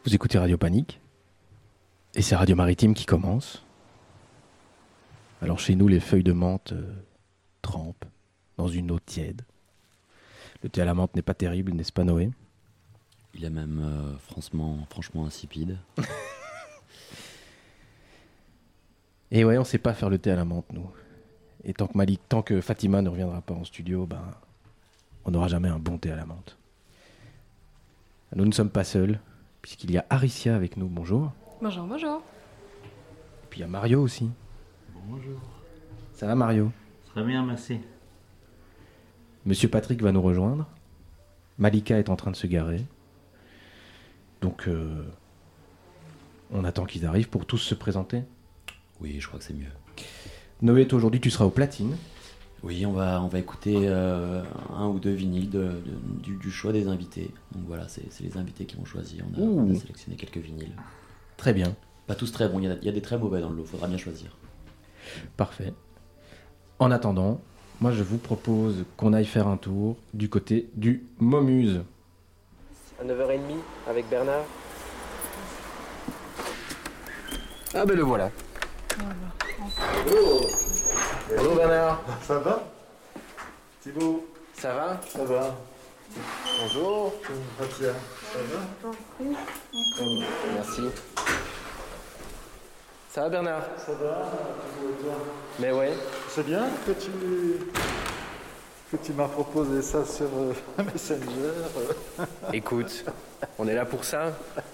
Vous écoutez Radio Panique et c'est Radio Maritime qui commence. Alors chez nous, les feuilles de menthe trempent dans une eau tiède. Le thé à la menthe n'est pas terrible, n'est-ce pas Noé? Il est même franchement insipide. Et ouais, on sait pas faire le thé à la menthe, nous. Et tant que Fatima ne reviendra pas en studio, on n'aura jamais un bon thé à la menthe. Nous ne sommes pas seuls, puisqu'il y a Aricia avec nous. Bonjour. Bonjour, bonjour. Et puis il y a Mario aussi. Bonjour. Ça va Mario? Très bien, merci. Monsieur Patrick va nous rejoindre. Malika est en train de se garer. Donc, on attend qu'ils arrivent pour tous se présenter. Oui, je crois que c'est mieux. Noé, toi aujourd'hui, tu seras aux platines. Oui, on va écouter un ou deux vinyles du choix des invités. Donc voilà, c'est les invités qui vont choisir. On a sélectionné quelques vinyles. Très bien. Pas tous très bons, il y a des très mauvais dans le lot, faudra bien choisir. Parfait. En attendant, moi je vous propose qu'on aille faire un tour du côté du Momuse. À 9h30 avec Bernard. Ah ben le voilà. Bonjour Bernard. Ça va Thibaut? Ça va? Ça va. Bonjour. Fatia, ça va? Merci. Ça va Bernard? Ça va, Thibaut et toi? Mais ouais. C'est bien que tu m'as proposé ça sur Messenger. Écoute, on est là pour ça.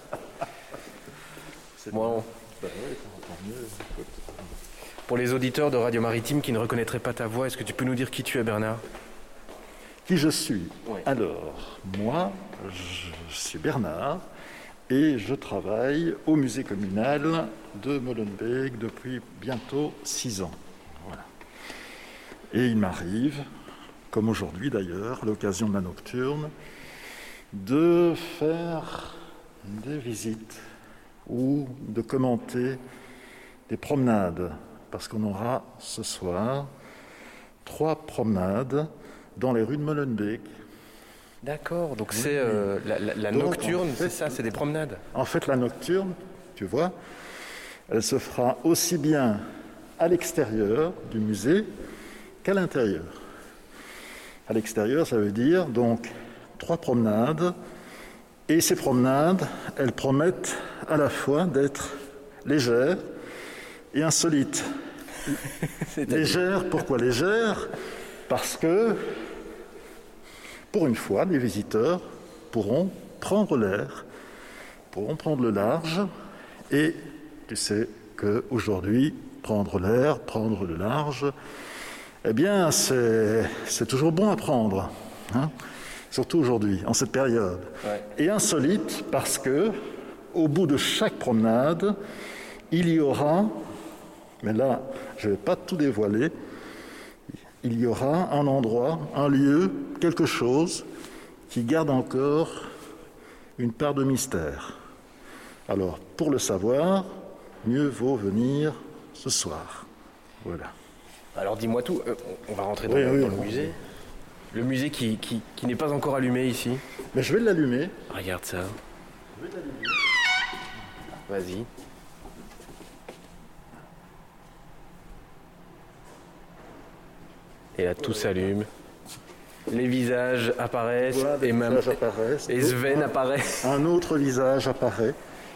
Bon. Bah ouais, tant mieux. Écoute. Pour les auditeurs de Radio Maritime qui ne reconnaîtraient pas ta voix, est-ce que tu peux nous dire qui tu es Bernard? Qui je suis? Ouais. Alors, moi, je suis Bernard et je travaille au musée communal de Molenbeek depuis bientôt 6 ans. Voilà. Et il m'arrive, comme aujourd'hui d'ailleurs, à l'occasion de la nocturne, de faire des visites ou de commenter des promenades, parce qu'on aura ce soir 3 promenades dans les rues de Molenbeek. D'accord, donc Oui. c'est la Donc, nocturne, en fait, c'est ça, c'est des promenades. En fait, la nocturne, tu vois, elle se fera aussi bien à l'extérieur du musée qu'à l'intérieur. À l'extérieur, ça veut dire donc 3 promenades, et ces promenades, elles promettent à la fois d'être légères et insolites. Légères, pourquoi légères? Parce que, pour une fois, les visiteurs pourront prendre l'air, pourront prendre le large, et tu sais qu'aujourd'hui, prendre l'air, prendre le large, eh bien, c'est toujours bon à prendre, hein, surtout aujourd'hui, en cette période. Ouais. Et insolite parce que, au bout de chaque promenade, il y aura, mais là, je ne vais pas tout dévoiler, il y aura un endroit, un lieu, quelque chose qui garde encore une part de mystère. Alors, pour le savoir, mieux vaut venir ce soir. Voilà. Alors dis-moi tout, on va rentrer dans, Oui, dans oui, le musée. Le musée qui n'est pas encore allumé ici. Mais je vais l'allumer. Regarde ça. Je vais l'allumer. Vas-y. Et là, tout s'allume. Les visages apparaissent Voilà, des et même visages apparaissent. et Sven apparaît. Un autre visage apparaît.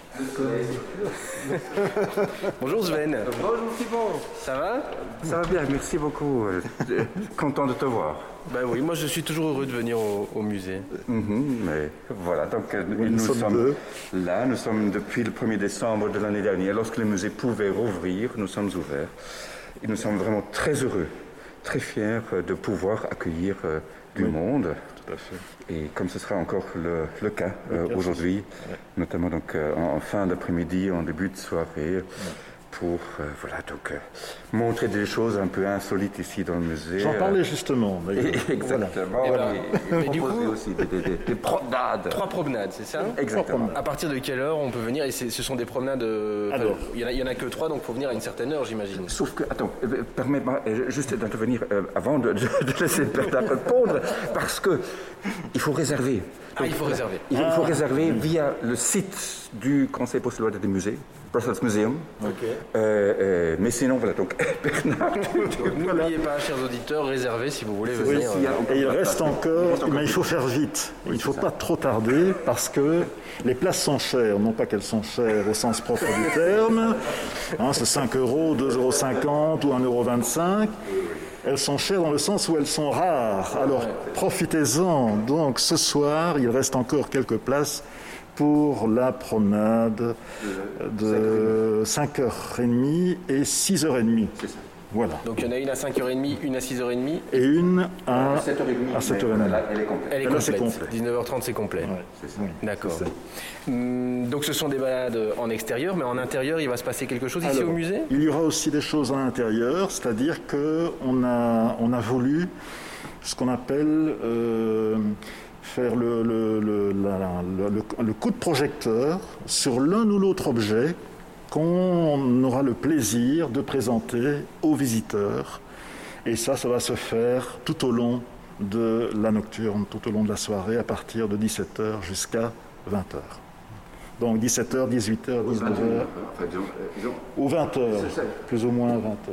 Bonjour Sven. Bonjour Thibaut, Ça va? ça va bien, merci beaucoup, content de te voir. Ben oui, moi je suis toujours heureux de venir au musée. Mais voilà, donc nous sommes sommes deux. là, nous sommes depuis le 1er décembre de l'année dernière, lorsque le musée pouvait rouvrir, nous sommes ouverts. Et nous sommes vraiment très heureux, très fiers de pouvoir accueillir du monde. Tout à fait. Et comme ce sera encore le cas aujourd'hui, notamment donc en fin d'après-midi, en début de soirée, pour montrer des choses un peu insolites ici dans le musée. J'en parlais justement. Exactement. Voilà. Et du coup, aussi des promenades. 3 promenades, c'est ça? Exactement. À partir de quelle heure on peut venir? Et ce sont des promenades... Alors. Il y en a que 3, donc il faut venir à une certaine heure, j'imagine. Sauf que, attends, permets-moi juste d'intervenir avant de laisser Bernard répondre, parce que il faut réserver. Il faut réserver. Il faut réserver via le site du Conseil bruxellois des musées, Brussels Museum. Mais sinon, voilà, donc Bernard... N'oubliez pas, chers auditeurs, réservez si vous voulez venir. Et il reste encore, mais il faut faire vite. Il ne faut pas trop tarder parce que les places sont chères. Non pas qu'elles sont chères au sens propre du terme. C'est 5 €, 2,50 € ou 1,25 €. Elles sont chères dans le sens où elles sont rares. Alors profitez-en. Donc ce soir, il reste encore quelques places pour la promenade de 5h30 et 6h30. C'est ça. Voilà. Donc il y en a une à 5h30, une à 6h30. Et une à 7h30. À 7h30. Elle est complète. Elle est là, c'est complète. complet. 19h30, c'est complet. Ouais. C'est ça. D'accord. C'est ça. Donc ce sont des balades en extérieur, mais en intérieur, il va se passer quelque chose ici Alors, au musée? Il y aura aussi des choses à l'intérieur, c'est-à-dire qu'on a voulu ce qu'on appelle faire le coup de projecteur sur l'un ou l'autre objet qu'on aura le plaisir de présenter aux visiteurs. Et ça va se faire tout au long de la nocturne, tout au long de la soirée, à partir de 17h jusqu'à 20h. Donc 17h, 18h, 19h, ou 20h, plus ou moins 20h.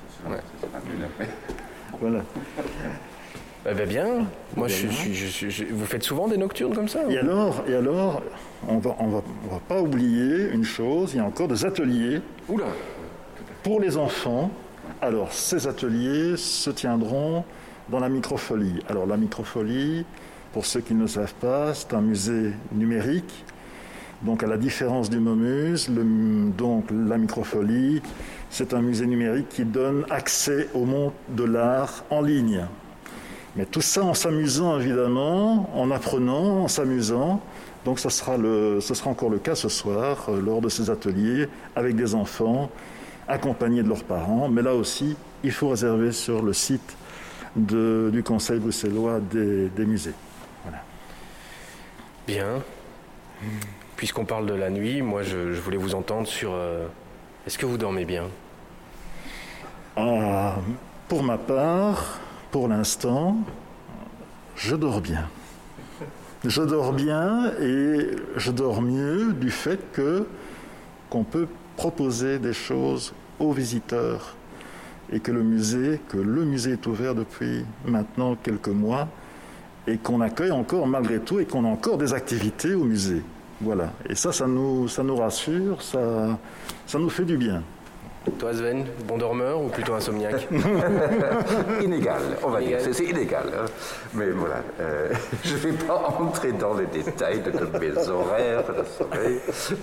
Voilà. Bien. Moi, vous faites souvent des nocturnes comme ça? Et alors, on va pas oublier une chose, il y a encore des ateliers Oula. pour les enfants. Alors, ces ateliers se tiendront dans la Microfolie. Alors, la Microfolie, pour ceux qui ne le savent pas, c'est un musée numérique. Donc, à la différence du Momuse, donc la Microfolie, c'est un musée numérique qui donne accès au monde de l'art en ligne. Mais tout ça en s'amusant, évidemment, en apprenant, en s'amusant. Donc, ce sera encore le cas ce soir, lors de ces ateliers, avec des enfants, accompagnés de leurs parents. Mais là aussi, il faut réserver sur le site du Conseil bruxellois des musées. Voilà. Bien. Puisqu'on parle de la nuit, moi, je voulais vous entendre sur... Est-ce que vous dormez bien? Pour ma part, pour l'instant, je dors bien. Je dors bien et je dors mieux du fait qu'on peut proposer des choses aux visiteurs et que le musée est ouvert depuis maintenant quelques mois et qu'on accueille encore malgré tout et qu'on a encore des activités au musée. Voilà. Et ça nous rassure, ça nous fait du bien. Toi, Sven, bon dormeur ou plutôt insomniaque? Inégal, on va dire. C'est inégal. Hein. Mais voilà, je ne vais pas entrer dans les détails de mes horaires de sommeil,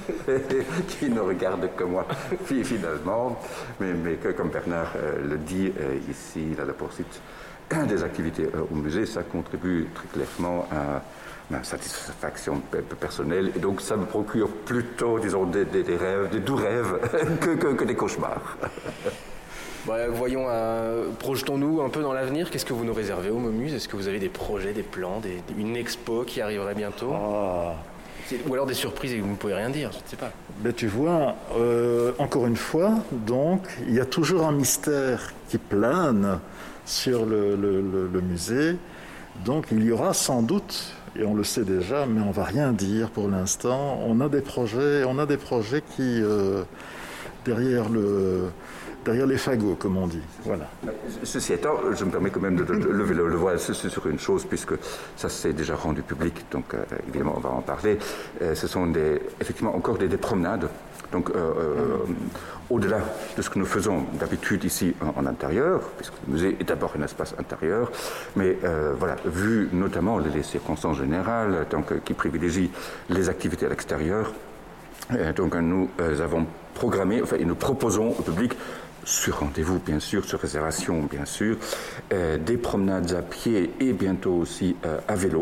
qui ne regardent que moi, finalement. Mais comme Bernard le dit ici, la poursuite des activités au musée, ça contribue très clairement à ma satisfaction personnelle, et donc ça me procure plutôt, disons, des rêves, des doux rêves, que des cauchemars. Voyons, projetons-nous un peu dans l'avenir. Qu'est-ce que vous nous réservez au Momuse? Est-ce que vous avez des projets, des plans, une expo qui arriverait bientôt? Ou alors des surprises et vous ne pouvez rien dire, je ne sais pas. Mais tu vois, encore une fois, donc, il y a toujours un mystère qui plane sur le musée. Donc il y aura sans doute, et on le sait déjà, mais on ne va rien dire pour l'instant, on a des projets qui, derrière les fagots, comme on dit. Voilà. Ceci étant, je me permets quand même de lever le voile sur une chose, puisque ça s'est déjà rendu public, donc évidemment on va en parler. Ce sont effectivement encore des promenades. Donc, au-delà de ce que nous faisons d'habitude ici en intérieur, puisque le musée est d'abord un espace intérieur, mais voilà, vu notamment les circonstances générales, donc, qui privilégient les activités à l'extérieur, donc nous avons programmé, et nous proposons au public, sur rendez-vous bien sûr, sur réservation bien sûr, des promenades à pied et bientôt aussi à vélo.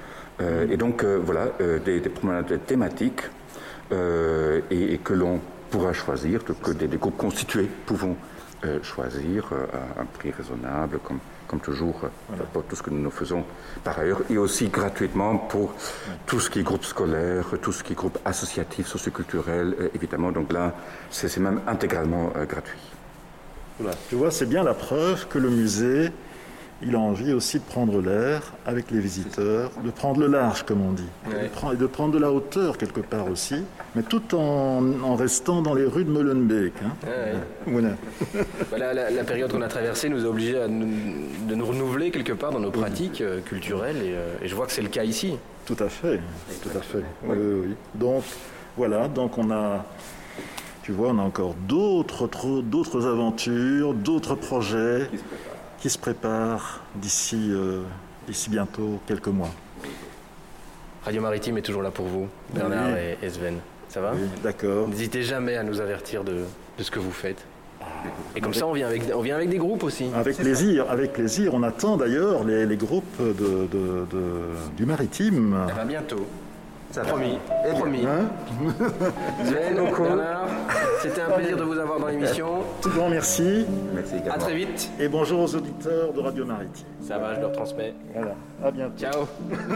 Et donc voilà, des promenades thématiques, et que l'on pourra choisir, que des groupes constitués pouvons choisir un prix raisonnable, comme toujours, pour tout ce que nous faisons par ailleurs, et aussi gratuitement pour tout ce qui est groupe scolaire, tout ce qui est groupe associatif, socioculturel, évidemment. Donc là, c'est même intégralement gratuit. Voilà. Tu vois, c'est bien la preuve que le musée, il a envie aussi de prendre l'air avec les visiteurs, de prendre le large, comme on dit, et de prendre de la hauteur quelque part aussi, mais tout en restant dans les rues de Molenbeek. Voilà. La période qu'on a traversée nous a obligés de nous renouveler quelque part dans nos pratiques culturelles, et je vois que c'est le cas ici. Tout à fait, tout à fait. Oui. Donc, voilà, on a... Tu vois, on a encore d'autres aventures, d'autres projets qui se préparent d'ici bientôt quelques mois. Radio Maritime est toujours là pour vous, Bernard et Sven. Ça va ? Oui, d'accord. N'hésitez jamais à nous avertir de ce que vous faites. Et comme ça, on vient avec des groupes aussi. Avec plaisir. On attend d'ailleurs les groupes du Maritime. Ça va bientôt. Ça promis. Promis. Sven, Bernard, c'était un plaisir de vous avoir dans l'émission. Tout grand merci. Merci également. À très vite. Et bonjour aux auditeurs de Radio Maritime. Ça va, je leur transmets. Voilà, à bientôt. Ciao.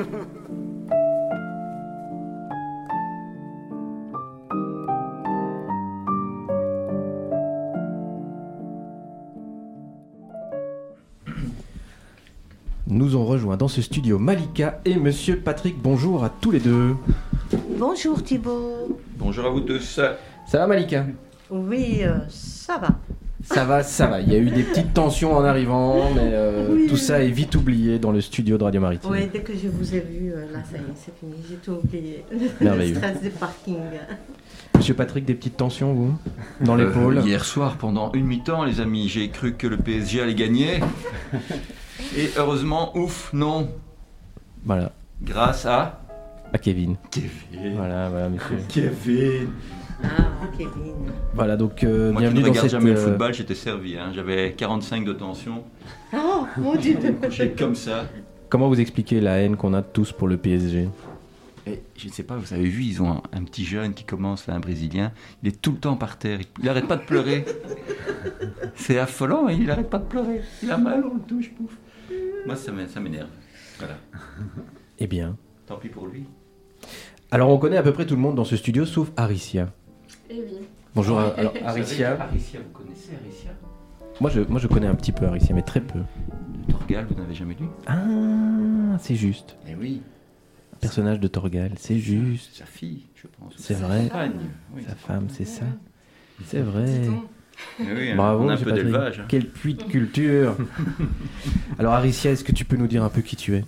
Nous ont rejoint dans ce studio Malika et Monsieur Patrick. Bonjour à tous les deux. Bonjour Thibaut. Bonjour à vous tous. Ça va Malika ? Oui, ça va. Ça va. Il y a eu des petites tensions en arrivant, mais tout ça est vite oublié dans le studio de Radio Maritime. Oui, dès que je vous ai vu, là ça y est, c'est fini, j'ai tout oublié. Merveilleux. Le stress des parkings. Monsieur Patrick, des petites tensions, vous ? Dans l'épaule ? Hier soir, pendant une mi-temps, les amis, j'ai cru que le PSG allait gagner. Et heureusement, non. Voilà. Grâce à Kevin. Kevin. Voilà, monsieur. Kevin. Ah, Kevin. Voilà, donc Moi bienvenue qui ne dans regarde cette... jamais le football, j'étais servi. J'avais 45 de tension. Oh, mon Dieu. Couché comme ça. Comment vous expliquez la haine qu'on a tous pour le PSG ? Et je ne sais pas, vous avez vu, ils ont un petit jeune qui commence, là, un Brésilien. Il est tout le temps par terre. Il n'arrête pas de pleurer. C'est affolant, il n'arrête pas de pleurer. Il a mal, on le touche, pouf. Moi, ça m'énerve. Voilà. Eh bien. Tant pis pour lui. Alors, on connaît à peu près tout le monde dans ce studio, sauf Aricia. Eh oui. Bonjour, alors Aricia. Aricia, vous connaissez Aricia ? Moi, je connais un petit peu Aricia, mais très peu. De Torgal, vous n'avez jamais lu ? Ah, c'est juste. Eh oui. Un personnage de Torgal, c'est juste. Sa fille, je pense. C'est vrai. Sa compagne. Oui. Sa femme, c'est ça. C'est vrai. Oui, Bravo, on a un monsieur peu Patrick. d'élevage. Quel puits de culture. Alors Aricia, est-ce que tu peux nous dire un peu qui tu es ?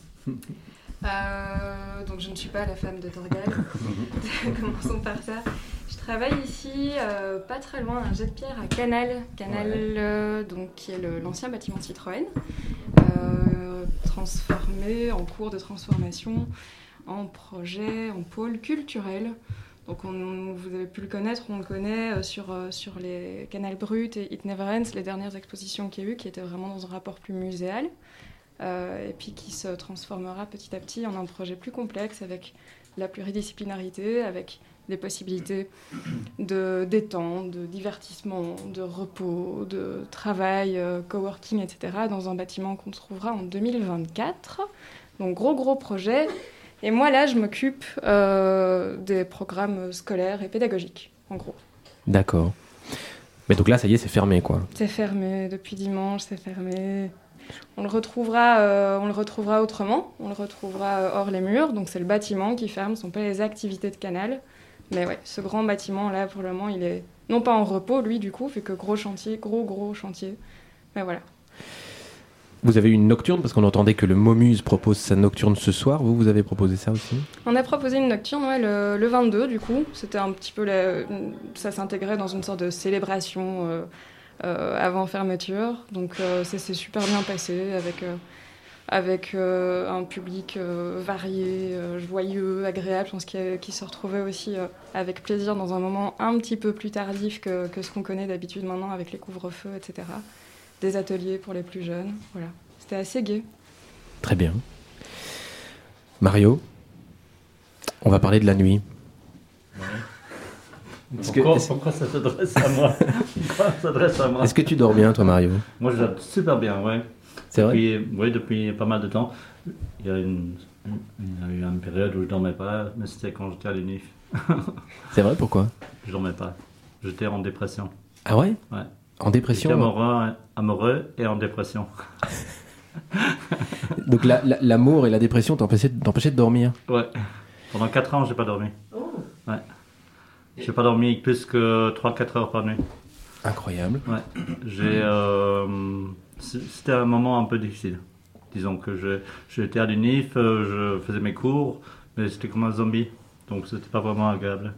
Donc je ne suis pas la femme de Torgal. Commençons par ça. Je travaille ici, pas très loin, un jet de pierre à Canal, donc, qui est l'ancien bâtiment Citroën, transformé, en cours de transformation, en projet, en pôle culturel. Donc vous avez pu le connaître, on le connaît sur les Canal Brut et It Never Ends, les dernières expositions qu'il y a eu, qui étaient vraiment dans un rapport plus muséal, et puis qui se transformera petit à petit en un projet plus complexe avec la pluridisciplinarité, avec des possibilités de détente, de divertissement, de repos, de travail, coworking, etc. dans un bâtiment qu'on trouvera en 2024. Donc gros projet. Et moi, là, je m'occupe des programmes scolaires et pédagogiques, en gros. D'accord. Mais donc là, ça y est, c'est fermé, quoi. C'est fermé, depuis dimanche, c'est fermé. On le retrouvera autrement, on le retrouvera hors les murs, donc c'est le bâtiment qui ferme, ce ne sont pas les activités de Canal. Mais ouais, ce grand bâtiment-là, pour le moment, il est non pas en repos, lui, du coup, fait que gros chantier. Mais voilà. Vous avez eu une nocturne, parce qu'on entendait que le Momuse propose sa nocturne ce soir. Vous avez proposé ça aussi ? On a proposé une nocturne le 22, du coup. C'était un petit peu... ça s'intégrait dans une sorte de célébration avant fermeture. Donc ça s'est super bien passé avec un public varié, joyeux, agréable. Je pense qu'il se retrouvait aussi avec plaisir dans un moment un petit peu plus tardif que ce qu'on connaît d'habitude maintenant avec les couvre-feux, etc. Des ateliers pour les plus jeunes, voilà. C'était assez gai. Très bien. Mario, on va parler de la nuit. Pourquoi ça s'adresse à moi? Pourquoi ça s'adresse à moi? Est-ce que tu dors bien, toi, Mario? Moi, je dors super bien, ouais. C'est vrai? Depuis pas mal de temps. Il y a eu une période où je dormais pas, mais c'était quand j'étais à l'UNIF. C'est vrai, pourquoi? Je dormais pas. J'étais en dépression. Ah ouais? Ouais. En dépression? J'étais amoureux et en dépression. Donc l'amour et la dépression t'empêchaient de dormir? Ouais. Pendant 4 ans, j'ai pas dormi. Ouais. J'ai pas dormi plus que 3-4 heures par nuit. Incroyable. Ouais. C'était un moment un peu difficile. Disons que j'étais à l'UNIF, je faisais mes cours, mais c'était comme un zombie. Donc c'était pas vraiment agréable.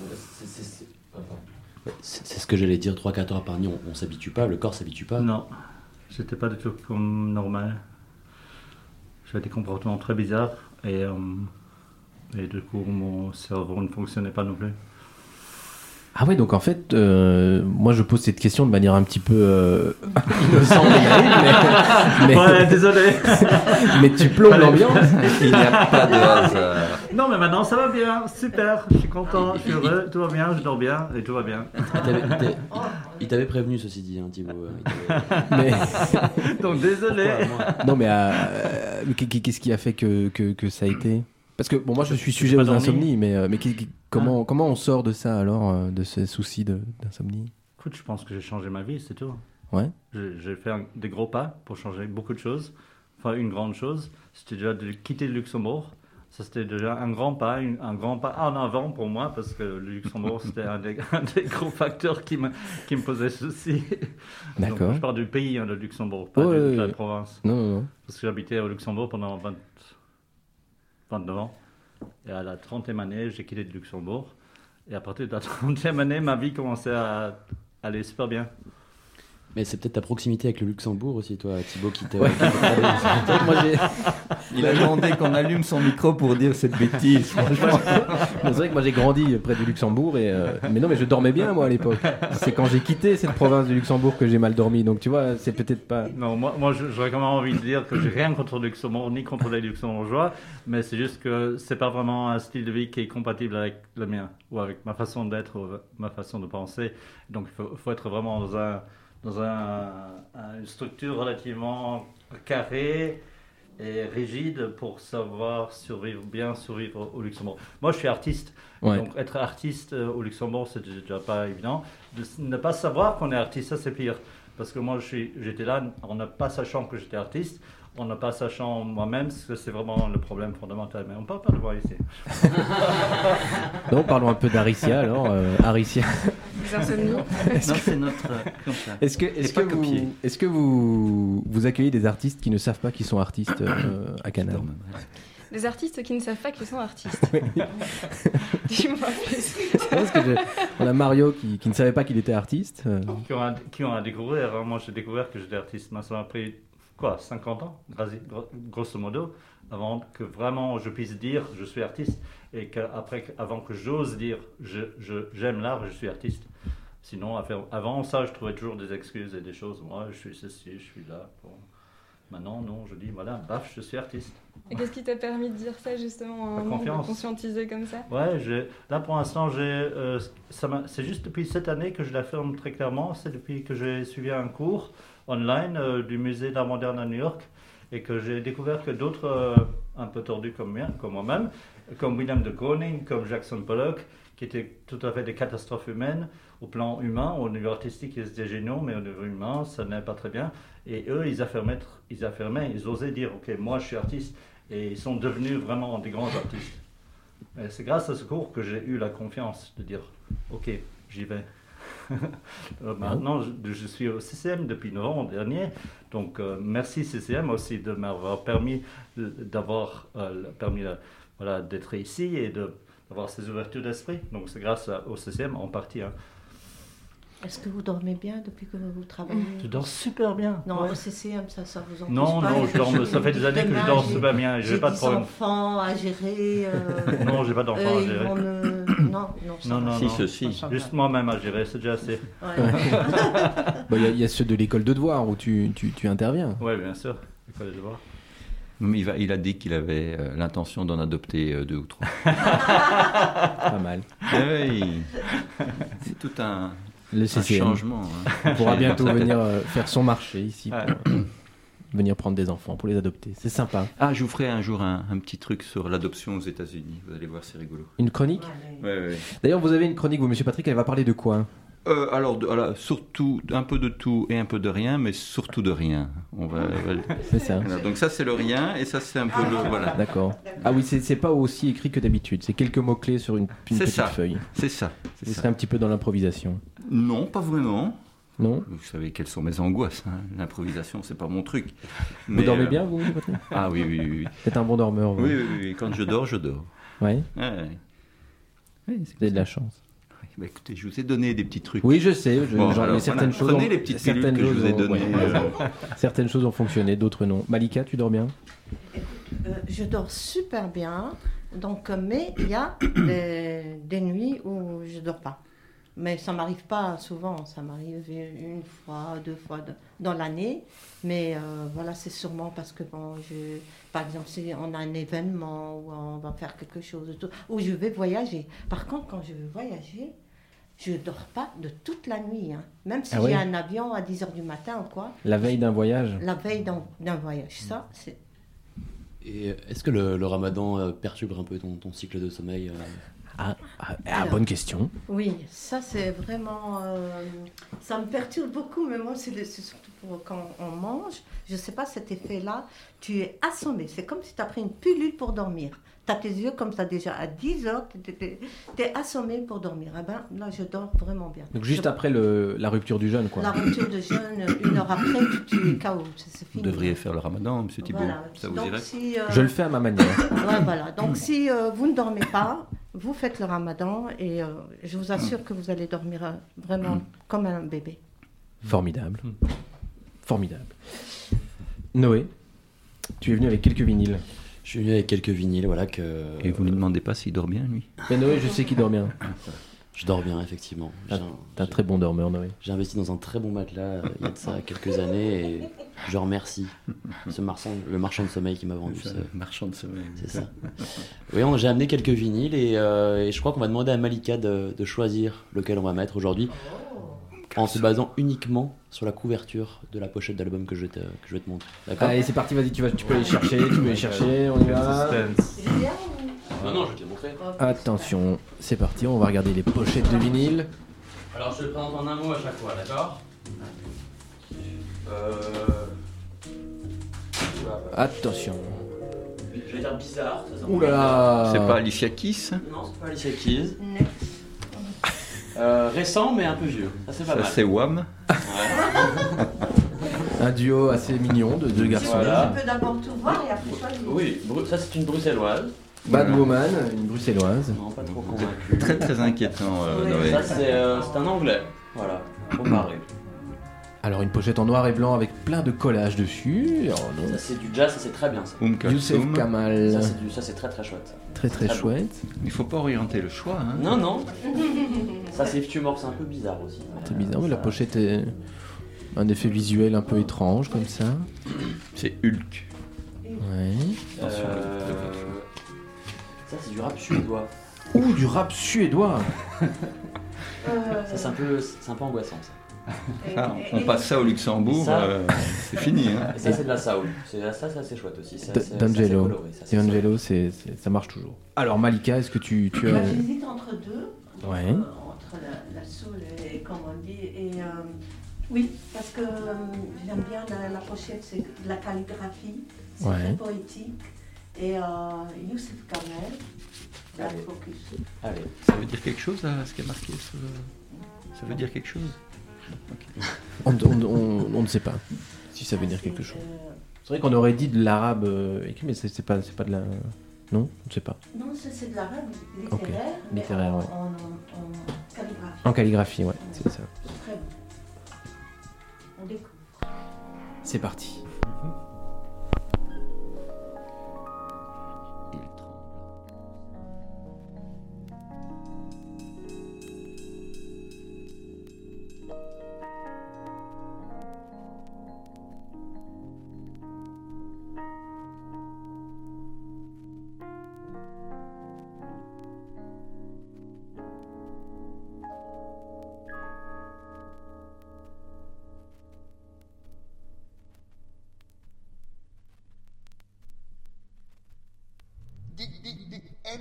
C'est ce que j'allais dire, 3-4 heures par nuit, on s'habitue pas, le corps s'habitue pas. Non, c'était pas du tout comme normal. J'avais des comportements très bizarres et du coup mon cerveau ne fonctionnait pas non plus. Ah ouais, donc en fait, moi je pose cette question de manière un petit peu innocente et naïve, mais Ouais, désolé. mais tu plombes l'ambiance. Il n'y a pas de hasard. Non, mais maintenant ça va bien, super, je suis content, je suis heureux, tout va bien, je dors bien et tout va bien. Il t'avait prévenu, ceci dit, hein, Thibaut. Mais Donc désolé. non, mais qu'est-ce qui a fait que ça a été? Parce que bon, moi je suis sujet pas aux dormi. insomnies, mais comment on sort de ça alors, de ces soucis d'insomnie? Écoute, je pense que j'ai changé ma vie, c'est tout. Ouais. J'ai fait des gros pas pour changer beaucoup de choses. Enfin, une grande chose, c'était déjà de quitter le Luxembourg. Ça, c'était déjà un grand pas en avant pour moi, parce que le Luxembourg, c'était un des gros facteurs qui me posait souci. D'accord. Donc, je parle du pays, le Luxembourg, pas de la province. Non. Parce que j'habitais au Luxembourg pendant 29 ans. Et à la 30e année, j'ai quitté le Luxembourg. Et à partir de la 30e année, ma vie commençait à aller super bien. Mais c'est peut-être ta proximité avec le Luxembourg aussi, toi, Thibaut, qui te... Moi, Il a demandé qu'on allume son micro pour dire cette bêtise. Franchement. c'est vrai que moi j'ai grandi près du Luxembourg mais non, mais je dormais bien moi à l'époque. C'est quand j'ai quitté cette province du Luxembourg que j'ai mal dormi. Donc tu vois, c'est peut-être pas. Non, moi j'aurais quand même envie de dire que j'ai rien contre le Luxembourg ni contre les Luxembourgeois, mais c'est juste que c'est pas vraiment un style de vie qui est compatible avec le mien ou avec ma façon d'être ou ma façon de penser. Donc il faut être vraiment dans une structure relativement carrée et rigide pour savoir survivre au Luxembourg. Moi, je suis artiste, donc être artiste au Luxembourg, c'est déjà pas évident. De ne pas savoir qu'on est artiste, ça c'est pire. Parce que moi, j'étais là en ne pas sachant que j'étais artiste, en ne pas sachant moi-même, c'est vraiment le problème fondamental. Mais on ne parle pas de moi ici. Non, parlons un peu d'Aricia alors. Aricia. Les insomnies. Non, c'est notre... comme ça. Est-ce que vous accueillez des artistes qui ne savent pas qu'ils sont artistes à Canal? Les artistes qui ne savent pas qu'ils sont artistes. Dis-moi plus. Parce que on a Mario qui ne savait pas qu'il était artiste. Qui ont à découvrir. Hein. Moi, j'ai découvert que j'étais artiste. Ça m'a pris 50 ans, grosso modo, avant que vraiment je puisse dire je suis artiste et avant que j'ose dire j'aime l'art, je suis artiste. Sinon, avant ça, je trouvais toujours des excuses et des choses. Moi, je suis ceci, je suis là. Bon. Maintenant, non, je dis voilà, baf, je suis artiste. Et qu'est-ce qui t'a permis de dire ça justement, de conscientiser comme ça? Ouais, là pour l'instant, c'est juste depuis cette année que je l'affirme très clairement. C'est depuis que j'ai suivi un cours online du musée d'art moderne à New York et que j'ai découvert que d'autres un peu tordus comme moi-même, comme William de Kooning, comme Jackson Pollock, qui étaient tout à fait des catastrophes humaines au plan humain. Au niveau artistique, ils étaient géniaux, mais au niveau humain, ça n'est pas très bien. Et eux, ils osaient dire, ok, moi je suis artiste, et ils sont devenus vraiment des grands artistes. Et c'est grâce à ce cours que j'ai eu la confiance de dire, ok, j'y vais. Maintenant, je suis au CCM depuis novembre dernier, donc merci CCM aussi de m'avoir permis d'être ici et d'avoir ces ouvertures d'esprit. Donc c'est grâce au CCM en partie. Hein. Est-ce que vous dormez bien depuis que vous travaillez? Je dors super bien. Non, ouais. au CCM, ça vous empêche non, pas? Non, ça fait des années que je dors super bien. J'ai pas de problème. J'ai 10 enfants à gérer. Non, j'ai pas d'enfants à gérer. Non. Ceci. Juste moi-même à gérer, c'est déjà assez. Il y a ceux de l'école de devoirs où tu interviens. Oui, bien sûr, l'école de devoirs. Il a dit qu'il avait l'intention d'en adopter 2 ou 3. Pas mal. Oui. tout un Le CCM. changement. Hein. On pourra bientôt venir faire son marché ici. Pour, venir prendre des enfants pour les adopter. C'est sympa. Ah, je vous ferai un jour un petit truc sur l'adoption aux États-Unis. Vous allez voir, c'est rigolo. Une chronique ? Ouais. D'ailleurs, vous avez une chronique, vous, Monsieur Patrick, elle va parler de quoi ? Alors, surtout un peu de tout et un peu de rien, mais surtout de rien. C'est ça. Voilà, donc ça, c'est le rien, et ça, c'est un peu le... Voilà. D'accord. Ah oui, c'est pas aussi écrit que d'habitude. C'est quelques mots-clés sur une petite feuille. C'est ça. Vous serez un petit peu dans l'improvisation. Non, pas vraiment. Non. Vous savez quelles sont mes angoisses. Hein. L'improvisation, c'est pas mon truc. Vous dormez bien, vous, Patrick ? Ah oui. Vous êtes un bon dormeur, vous. Oui. Quand je dors, je dors. Ouais. Oui, vous avez de la chance. Bah écoutez, je vous ai donné des petits trucs. Oui, je sais. Certaines choses prenez les petites pilules que je vous ai données. Certaines choses ont fonctionné, d'autres non. Malika, tu dors bien ? Je dors super bien. Donc, mais il y a des nuits où je dors pas. Mais ça m'arrive pas souvent. Ça m'arrive une fois, 2 fois dans l'année. Mais voilà, c'est sûrement parce que par exemple, si on a un événement ou on va faire quelque chose, ou je vais voyager. Par contre, quand je veux voyager, je ne dors pas de toute la nuit. Hein. Même si j'ai un avion à 10h du matin ou quoi. La veille d'un voyage ? La veille d'un voyage. Ça, c'est... Et est-ce que le ramadan perturbe un peu ton cycle de sommeil Alors, bonne question. Oui, ça c'est vraiment... ça me perturbe beaucoup, mais moi c'est surtout pour quand on mange. Je ne sais pas cet effet-là. Tu es assommé. C'est comme si tu as pris une pilule pour dormir. Tu as tes yeux comme ça déjà à 10h, tu es assommé pour dormir. Eh ben, là, je dors vraiment bien. Donc juste après la rupture du jeûne, quoi. La rupture du jeûne, 1 heure après, tu es KO. C'est fini. Vous devriez faire le ramadan, M. Thibault. Voilà. Ça vous Donc, irait Je le fais à ma manière. Ouais, voilà. Donc si vous ne dormez pas, vous faites le ramadan et je vous assure que vous allez dormir vraiment comme un bébé. Formidable. Noé, tu es venu avec quelques vinyles. Je suis venu avec quelques vinyles, voilà que... Et vous ne lui demandez pas s'il dort bien, lui ? Mais Noé, je sais qu'il dort bien. Je dors bien, effectivement. T'es un très bon dormeur, Noé. J'ai investi dans un très bon matelas il y a de ça quelques années et je remercie le marchand de sommeil qui m'a vendu ça. Le marchand de sommeil. C'est ça. Oui, j'ai amené quelques vinyles et je crois qu'on va demander à Malika de choisir lequel on va mettre aujourd'hui en se basant uniquement sur la couverture de la pochette d'album que je vais te montrer. D'accord ? Allez, c'est parti, vas-y, tu peux aller chercher, on y va. Non, je vais te le montrer. Attention, c'est parti, on va regarder les pochettes de vinyle. Alors, je te le présente en un mot à chaque fois, d'accord ? Attention. Je vais dire bizarre. Ça Ouh là là. C'est pas Alicia Keys ? Non, c'est pas Alicia Keys. Récent, mais un peu vieux. Ça, c'est pas mal. Ça, c'est Wham. Ouais. Un duo assez mignon de deux garçons. Voilà. Tu peux d'abord tout voir et après choisir. Oui, ça c'est une bruxelloise. Bad Woman, une bruxelloise. Non, pas trop convaincu. Très très inquiétant, Noé. Ça c'est un anglais. Voilà, comparé. Alors une pochette en noir et blanc avec plein de collages dessus. Oh, non. Ça c'est du jazz, ça c'est très bien ça. Youssef Kamal. Ça c'est très très chouette. Très chouette. Il faut pas orienter le choix. Hein. Non. Ça c'est Tumor, c'est un peu bizarre aussi. C'est bizarre, mais la pochette est un effet visuel un peu étrange comme ça. C'est Hulk. Ouais. Ça c'est du rap suédois. Ouh, du rap suédois. Ça c'est un peu angoissant ça. On passe ça au Luxembourg, c'est fini. Hein. Et ça c'est de la soul. Ça c'est chouette aussi. D'Angelo. C'est Angelo, ça marche toujours. Alors Malika, est-ce que tu as... J'hésite entre deux. Ouais. Entre la soul et comme on dit. Et oui, parce que j'aime bien la pochette, c'est de la calligraphie. C'est très poétique. Et Youssef Kamel, Black Focus. Allez. Ça veut dire quelque chose là, ce qui est marqué sur... Ça veut dire quelque chose? Okay. On ne sait pas si ça veut dire quelque chose. C'est vrai qu'on aurait dit de l'arabe écrit, mais c'est pas de la... Non, on ne sait pas. Non, c'est de l'arabe littéraire. Okay. Littéraire, ouais. En calligraphie. En calligraphie, ouais, c'est ça. C'est très bon. On découvre. C'est parti.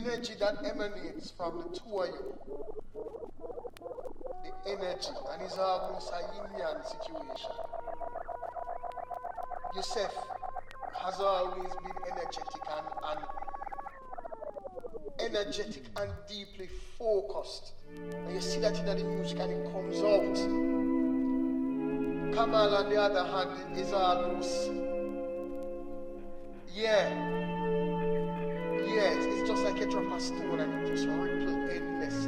energy that emanates from the two of you, the energy, and it's almost a yin-yang situation. Yusef has always been energetic and deeply focused. And you see that in the music and it comes out. Kamal, on the other hand, is almost, it's just like a drop of stone and it just ripple endlessly.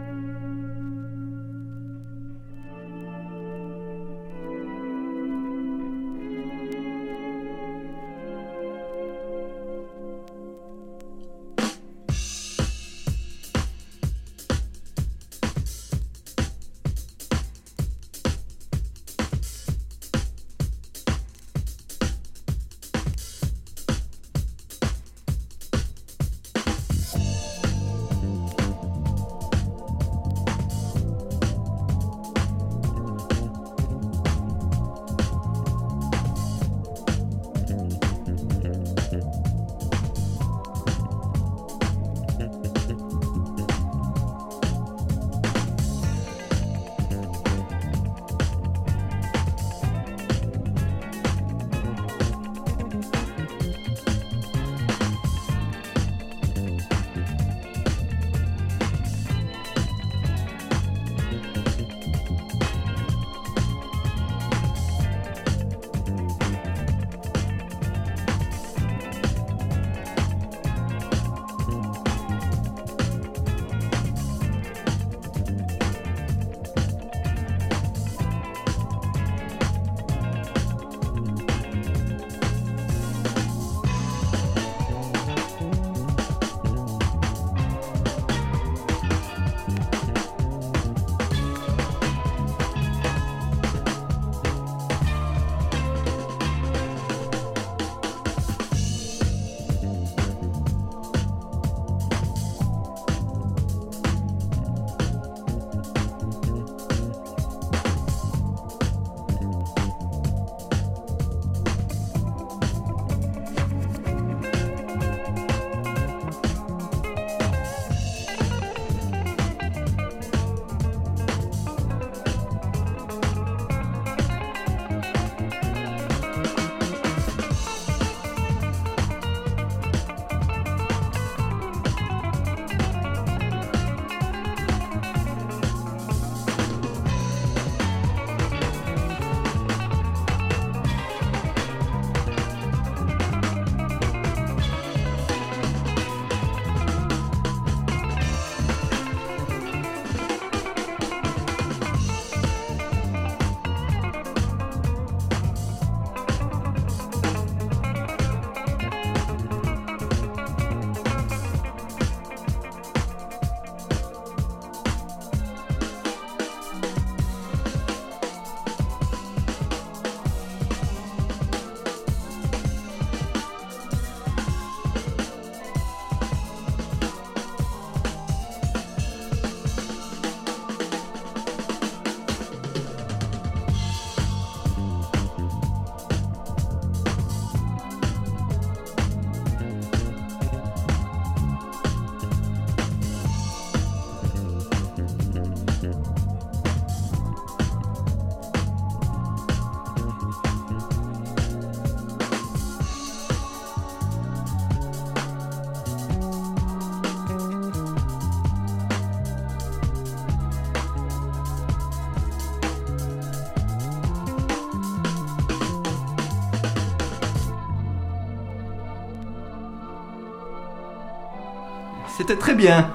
C'était très bien.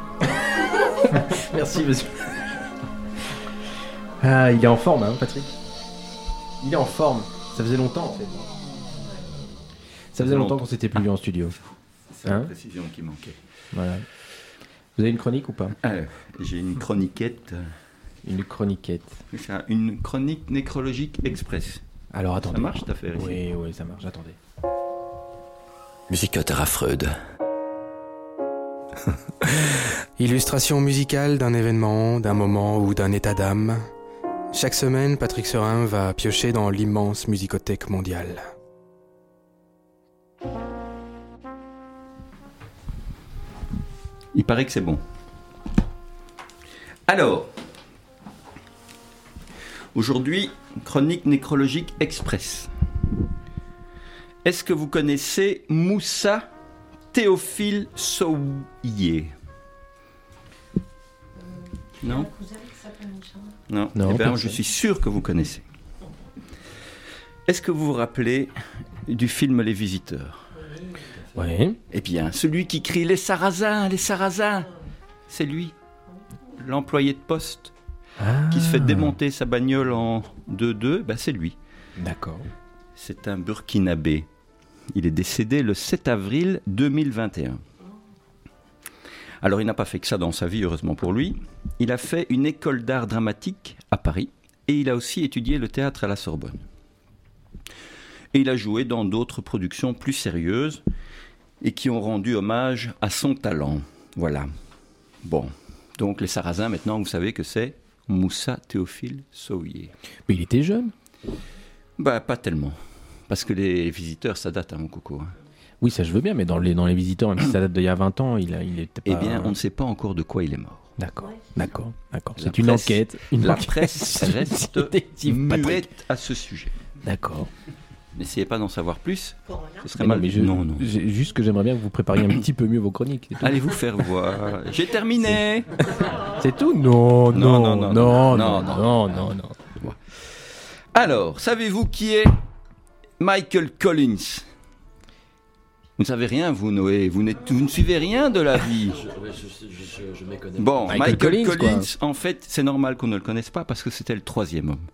Merci, monsieur. Ah, il est en forme, hein, Patrick. Il est en forme. Ça faisait longtemps, en fait. Ça faisait longtemps qu'on s'était plus vu en studio. C'est la précision qui manquait. Voilà. Vous avez une chronique ou pas? J'ai une chroniquette. Une chroniquette. C'est une chronique nécrologique express. Alors attendez. Ça marche, ta affaire ici? Oui, ça marche. Attendez. Musicothera Freud. Illustration musicale d'un événement, d'un moment ou d'un état d'âme. Chaque semaine, Patrick Serin va piocher dans l'immense musicothèque mondiale. Il paraît que c'est bon. Alors, aujourd'hui, chronique nécrologique express. Est-ce que vous connaissez Moussa Théophile Souhier? Non? Non. Eh bien, je suis sûr que vous connaissez. Est-ce que vous vous rappelez du film Les Visiteurs? Oui. Eh bien, celui qui crie « Les Sarrasins, les Sarrasins !» c'est lui, l'employé de poste, qui se fait démonter sa bagnole en 2-2, ben c'est lui. D'accord. C'est un Burkinabé. Il est décédé le 7 avril 2021. Alors, il n'a pas fait que ça dans sa vie, heureusement pour lui. Il a fait une école d'art dramatique à Paris et il a aussi étudié le théâtre à la Sorbonne. Et il a joué dans d'autres productions plus sérieuses et qui ont rendu hommage à son talent. Voilà. Bon. Donc, les Sarrasins, maintenant, vous savez que c'est Moussa Théophile Souhier. Mais il était jeune? Bah, pas tellement. Parce que les Visiteurs, ça date, mon coco. Oui, ça je veux bien, mais dans les Visiteurs, même si ça date d'il y a 20 ans, il était pas... Eh bien, on ne sait pas encore de quoi il est mort. D'accord. C'est une enquête. La presse reste muette à ce sujet. D'accord. N'essayez pas d'en savoir plus. Ce serait mal. mal. Non. Juste que j'aimerais bien que vous prépariez un petit peu mieux vos chroniques. Allez vous faire voir. J'ai terminé. C'est tout? Non. Alors, savez-vous qui est Michael Collins? Vous ne savez rien, vous, Noé. Vous ne suivez rien de la vie. Je méconnais. Bon, Michael Collins, quoi. en fait, c'est normal qu'on ne le connaisse pas parce que c'était le troisième homme.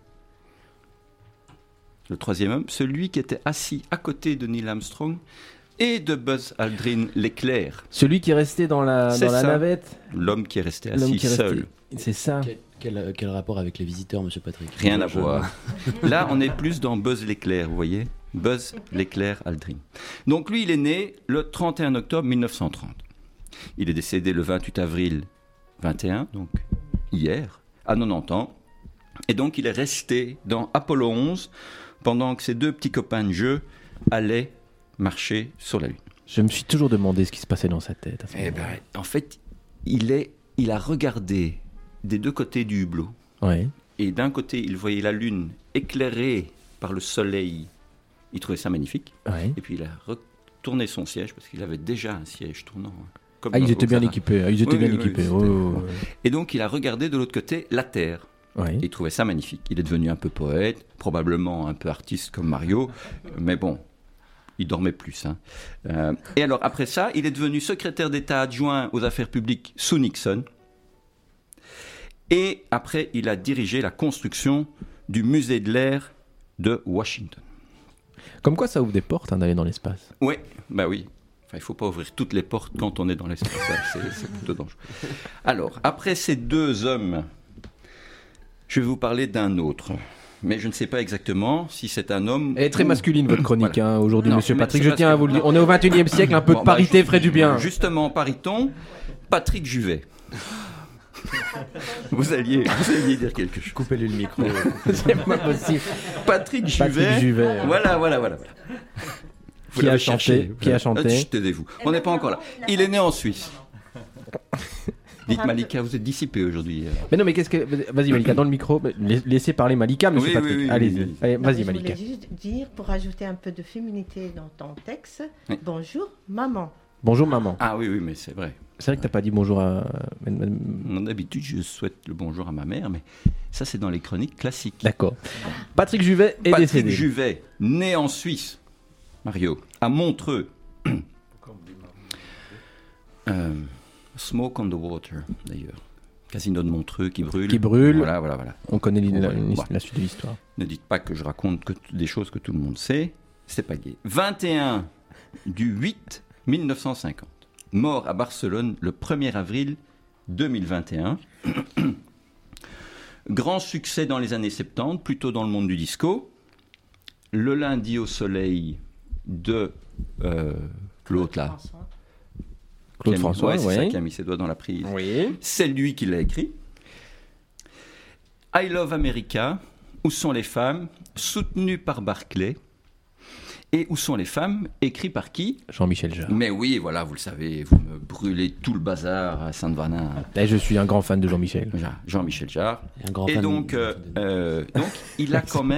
Le troisième homme, celui qui était assis à côté de Neil Armstrong et de Buzz Aldrin l'éclair. Celui qui est resté dans la navette. L'homme qui est resté assis seul. C'est ça. Quel rapport avec les Visiteurs, monsieur Patrick? Rien à voir. Là, on est plus dans Buzz l'éclair, vous voyez? Buzz l'éclair Aldrin. Donc lui, il est né le 31 octobre 1930. Il est décédé le 28 avril 21, donc hier, à 90 ans. Et donc, il est resté dans Apollo 11 pendant que ses deux petits copains de jeu allaient marcher sur la Lune. Je me suis toujours demandé ce qui se passait dans sa tête. En fait, il a regardé des deux côtés du hublot. Ouais. Et d'un côté, il voyait la Lune éclairée par le soleil. Il trouvait ça magnifique. Ouais. Et puis, il a retourné son siège, parce qu'il avait déjà un siège tournant. Comme ils étaient bien équipés. Et donc, il a regardé de l'autre côté la Terre. Ouais. Il trouvait ça magnifique. Il est devenu un peu poète, probablement un peu artiste comme Mario, mais bon, il dormait plus. Et alors, après ça, il est devenu secrétaire d'État adjoint aux affaires publiques sous Nixon. Et après, il a dirigé la construction du musée de l'air de Washington. Comme quoi, ça ouvre des portes d'aller dans l'espace. Oui, bah oui. Enfin, il ne faut pas ouvrir toutes les portes quand on est dans l'espace. C'est plutôt dangereux. Alors, après ces deux hommes, je vais vous parler d'un autre. Mais je ne sais pas exactement si c'est un homme... Elle est très masculine, votre chronique, voilà. Aujourd'hui, monsieur Patrick. Je tiens à vous le dire. On est au 21e siècle, un peu de parité ferait du bien. Justement, paritons, Patrick Juvet. Vous alliez dire quelque chose. Coupez-lui le micro. C'est pas possible. Patrick Juvet. Voilà. Qui a chanté. Taisez-vous. On n'est pas encore là. Il est né en Suisse. Dites Malika, vous êtes dissipé aujourd'hui. Mais non, mais qu'est-ce que... Vas-y Malika, dans le micro. Laissez parler Malika, monsieur Patrick. Oui, allez-y. Allez, vas-y Malika. Je voulais juste dire, pour ajouter un peu de féminité dans ton texte, bonjour maman. Bonjour maman. Ah oui, mais c'est vrai. C'est vrai que t'as pas dit bonjour à... D'habitude, je souhaite le bonjour à ma mère, mais ça, c'est dans les chroniques classiques. D'accord. Patrick Juvet est décédé. Patrick Juvet, né en Suisse, Mario, à Montreux. Smoke on the Water, d'ailleurs. Casino de Montreux qui brûle. Voilà. On connaît la suite de l'histoire. Ne dites pas que je raconte des choses que tout le monde sait. C'est pas gay. 21 du 8 1950. Mort à Barcelone le 1er avril 2021. Grand succès dans les années 70, plutôt dans le monde du disco. Le lundi au soleil de l'autre là. Claude François, c'est ça qui a mis ses doigts dans la prise. Oui. C'est lui qui l'a écrit. I Love America, Où sont les femmes, soutenu par Barclay. Et Où sont les femmes, écrit par qui ? Jean-Michel Jarre. Mais oui, voilà, vous le savez, vous me brûlez tout le bazar à Sainte-Vanin. Et je suis un grand fan de Jean-Michel. Jean-Michel Jarre. Un grand Et fan donc, il a quand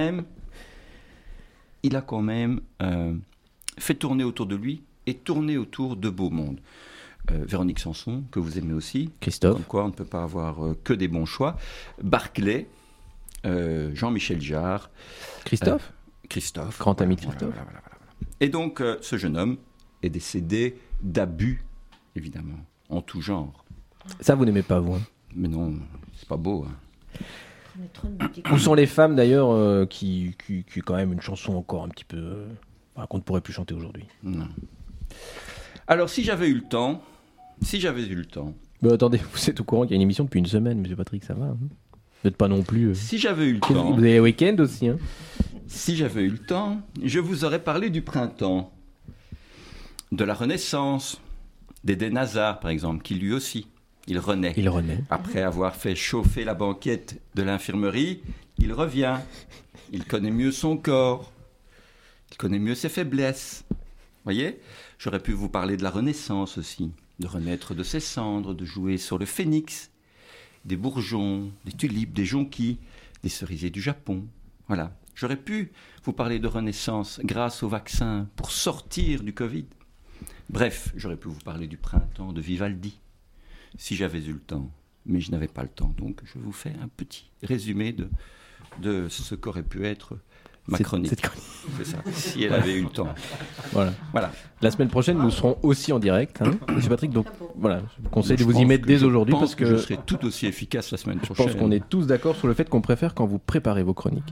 même fait tourner autour de lui et tourner autour de beaux mondes. Véronique Sanson, que vous aimez aussi. Christophe. Comme quoi, on ne peut pas avoir que des bons choix. Barclay, Jean-Michel Jarre. Christophe. Christophe. Grand ami de Christophe. Voilà. Et donc, ce jeune homme est décédé d'abus, évidemment, en tout genre. Ça, vous n'aimez pas, vous, hein. Mais non, c'est pas beau. Où sont les femmes, d'ailleurs, qui est quand même une chanson encore un petit peu... qu'on ne pourrait plus chanter aujourd'hui. Non. Alors, si j'avais eu le temps... Mais attendez, vous êtes au courant qu'il y a une émission depuis une semaine, monsieur Patrick, ça va, hein. Vous n'êtes pas non plus... Si j'avais eu le temps... Vous avez les week-ends aussi, hein. Si j'avais eu le temps, je vous aurais parlé du printemps, de la Renaissance, d'Eden Hazard, par exemple, qui lui aussi, il renaît. Après avoir fait chauffer la banquette de l'infirmerie, il revient. Il connaît mieux son corps. Il connaît mieux ses faiblesses. Voyez ? J'aurais pu vous parler de la Renaissance aussi, de renaître de ses cendres, de jouer sur le phénix, des bourgeons, des tulipes, des jonquilles, des cerisiers du Japon. Voilà. J'aurais pu vous parler de Renaissance grâce au vaccin pour sortir du Covid. Bref, j'aurais pu vous parler du printemps de Vivaldi, si j'avais eu le temps. Mais je n'avais pas le temps, donc je vous fais un petit résumé de ce qu'aurait pu être ma chronique. C'est ça, si elle avait eu le temps. Voilà. La semaine prochaine, nous serons aussi en direct, hein, monsieur Patrick. Donc voilà, je vous conseille de vous y mettre dès aujourd'hui parce que je serai tout aussi efficace la semaine prochaine. Je pense qu'on est tous d'accord sur le fait qu'on préfère quand vous préparez vos chroniques.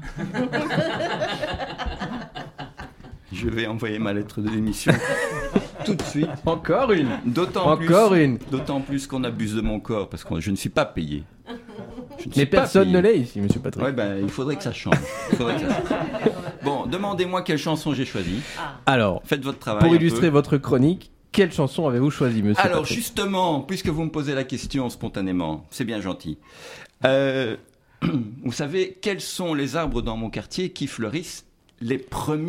Je vais envoyer ma lettre de démission tout de suite. Encore une. D'autant plus qu'on abuse de mon corps parce que je ne suis pas payé. Mais personne ne l'est ici, monsieur Patrick. Ouais, il faudrait que ça change. Bon, demandez-moi quelle chanson j'ai choisie. Alors, faites votre travail. Pour illustrer votre chronique, quelle chanson avez-vous choisi, monsieur Alors, Patrick ? Justement, puisque vous me posez la question spontanément, c'est bien gentil. Vous savez, quels sont les arbres dans mon quartier qui fleurissent les premiers ?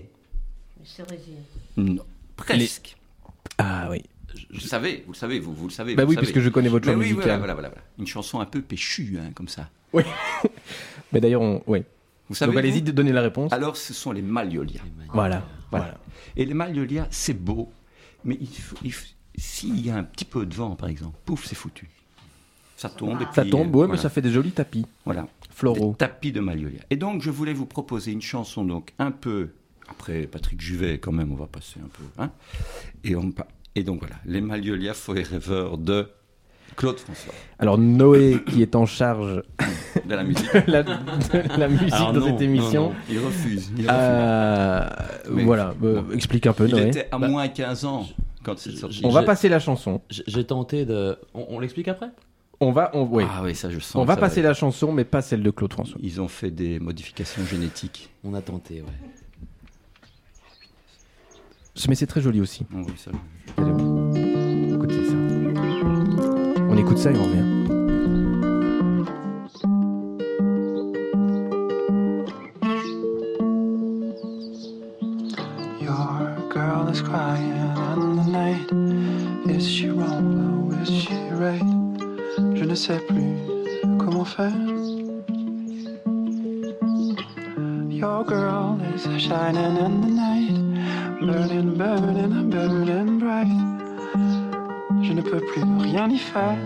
Les cerisiers. Non, presque. Ah oui. Vous le savez. Bah oui, puisque je connais votre genre musical. Voilà. Une chanson un peu péchue, comme ça. Oui. Mais d'ailleurs, oui. Vous savez, donc allez-y de donner la réponse. Alors, ce sont les magnolias. Voilà. Et les magnolias, c'est beau, mais s'il y a un petit peu de vent, par exemple, pouf, c'est foutu. Ça tombe. Et puis, mais ça fait des jolis tapis. Voilà. Floraux. Des tapis de magnolias. Et donc, je voulais vous proposer une chanson, donc, un peu... Après Patrick Juvet, quand même, on va passer un peu. Hein, et donc, voilà. Les magnolias forever de Claude François. Alors, Noé, qui est en charge de la musique, cette émission. Non. Il refuse. Voilà, explique un peu, Noé. Il était à moins 15 ans quand c'est sorti. On va passer la chanson. J'ai tenté de... On l'explique après ? Oui. Ah oui, ça je sens. On va passer la chanson, mais pas celle de Claude François. Ils ont fait des modifications génétiques. On a tenté, ouais. Mais c'est très joli aussi. Oui, ça. Écoutez ça. On écoute ça et on revient. Your girl is crying in the night. Is she wrong or is she right? Je ne sais plus comment faire. Your girl is shining in the night. Burning, burning, burning bright. Je ne peux plus rien y faire.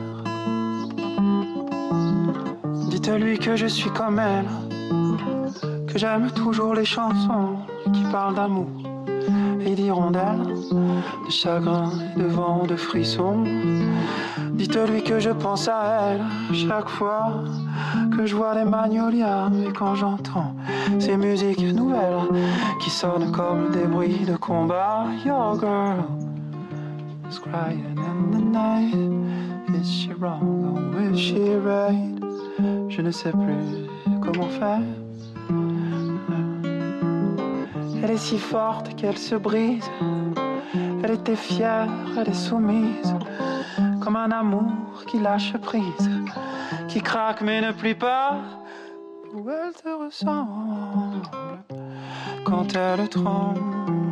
Dites-lui que je suis comme elle, que j'aime toujours les chansons qui parlent d'amour et d'hirondelles, de chagrin, de vent, de frissons. Dites-lui que je pense à elle chaque fois que je vois les magnolias et quand j'entends ces musiques nouvelles qui sonnent comme des bruits de combat. Your girl is crying in the night. Is she wrong or is she right? Je ne sais plus comment faire. Elle est si forte qu'elle se brise. Elle était fière, elle est soumise, comme un amour qui lâche prise, qui craque mais ne plie pas. Où elle te ressemble quand elle tremble.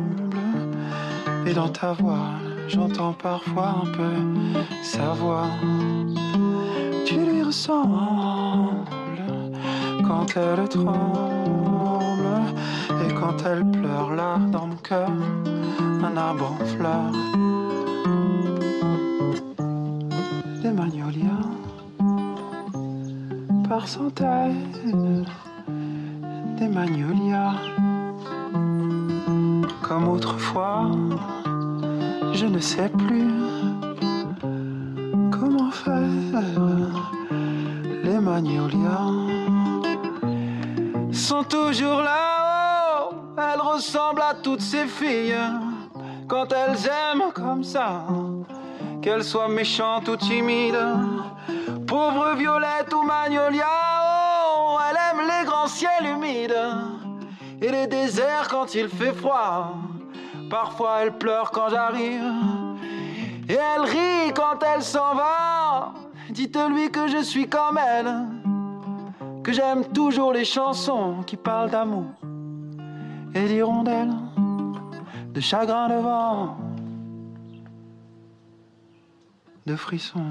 Et dans ta voix, j'entends parfois un peu sa voix. Tu lui ressembles quand elle tremble. Et quand elle pleure là dans mon cœur, un arbre en fleurs. Des magnolias par centaines, des magnolias. Comme autrefois, je ne sais plus comment faire. Les magnolias sont toujours là-haut. Elles ressemblent à toutes ces filles quand elles aiment comme ça, qu'elles soient méchantes ou timides. Pauvre violette ou magnolia, oh, elle aime les grands ciels humides et les déserts quand il fait froid. Parfois elle pleure quand j'arrive et elle rit quand elle s'en va. Dites-lui que je suis comme elle, que j'aime toujours les chansons qui parlent d'amour et d'hirondelles, de chagrin de vent, de frissons.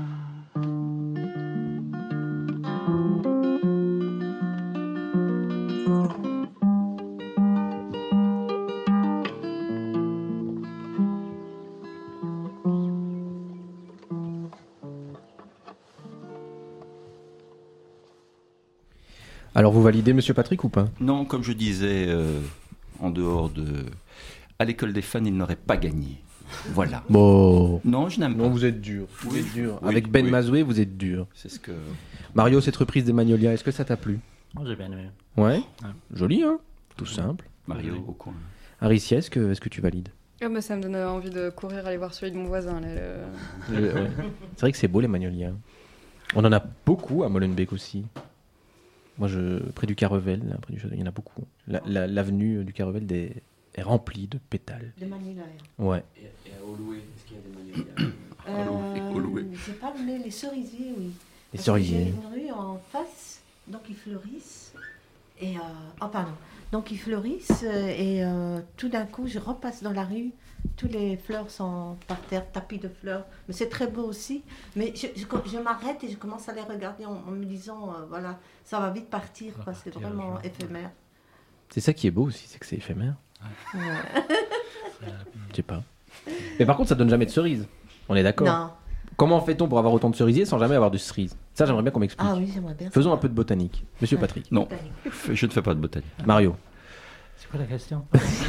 Alors vous validez Monsieur Patrick ou pas? Non, comme je disais, en dehors de... À l'école des fans, il n'aurait pas gagné. Voilà. Bon. Non, je n'aime pas. Non, vous êtes dur. Vous Oui. êtes dur. Oui, Avec Ben oui. Mazoué, vous êtes dur. C'est ce que... Mario, cette reprise des Magnolias, est-ce que ça t'a plu? Oh, j'ai bien aimé. Ouais. Joli, hein? Tout simple. Mario au coin. Aricia, est-ce que tu valides? Ah bah, ça me donne envie de courir aller voir celui de mon voisin. Là, Ouais. C'est vrai que c'est beau les Magnolias. On en a beaucoup à Molenbeek aussi. Moi, près du Carevel, là, près du château, il y en a beaucoup. L'avenue du Carevel est remplie de pétales. De Magnolias. Ouais. Et à Oloué, est-ce qu'il y a des Magnolias? J'ai pas mais les cerisiers, oui. Les Parce que cerisiers. J'ai une rue en face, donc ils fleurissent. Et donc ils fleurissent et tout d'un coup, je repasse dans la rue. Tous les fleurs sont par terre, tapis de fleurs. Mais c'est très beau aussi. Mais je m'arrête et je commence à les regarder en me disant, voilà, ça va vite partir. Quoi. C'est vraiment éphémère. C'est ça qui est beau aussi, c'est que c'est éphémère. Ouais. Je sais pas. Mais par contre, ça donne jamais de cerises. On est d'accord? Non. Comment fait-on pour avoir autant de cerisiers sans jamais avoir de cerises? Ça, j'aimerais bien qu'on m'explique. Ah oui, j'aimerais bien. Faisons un peu de botanique. Monsieur Patrick. Non, je ne fais pas de botanique. Mario. C'est quoi la question?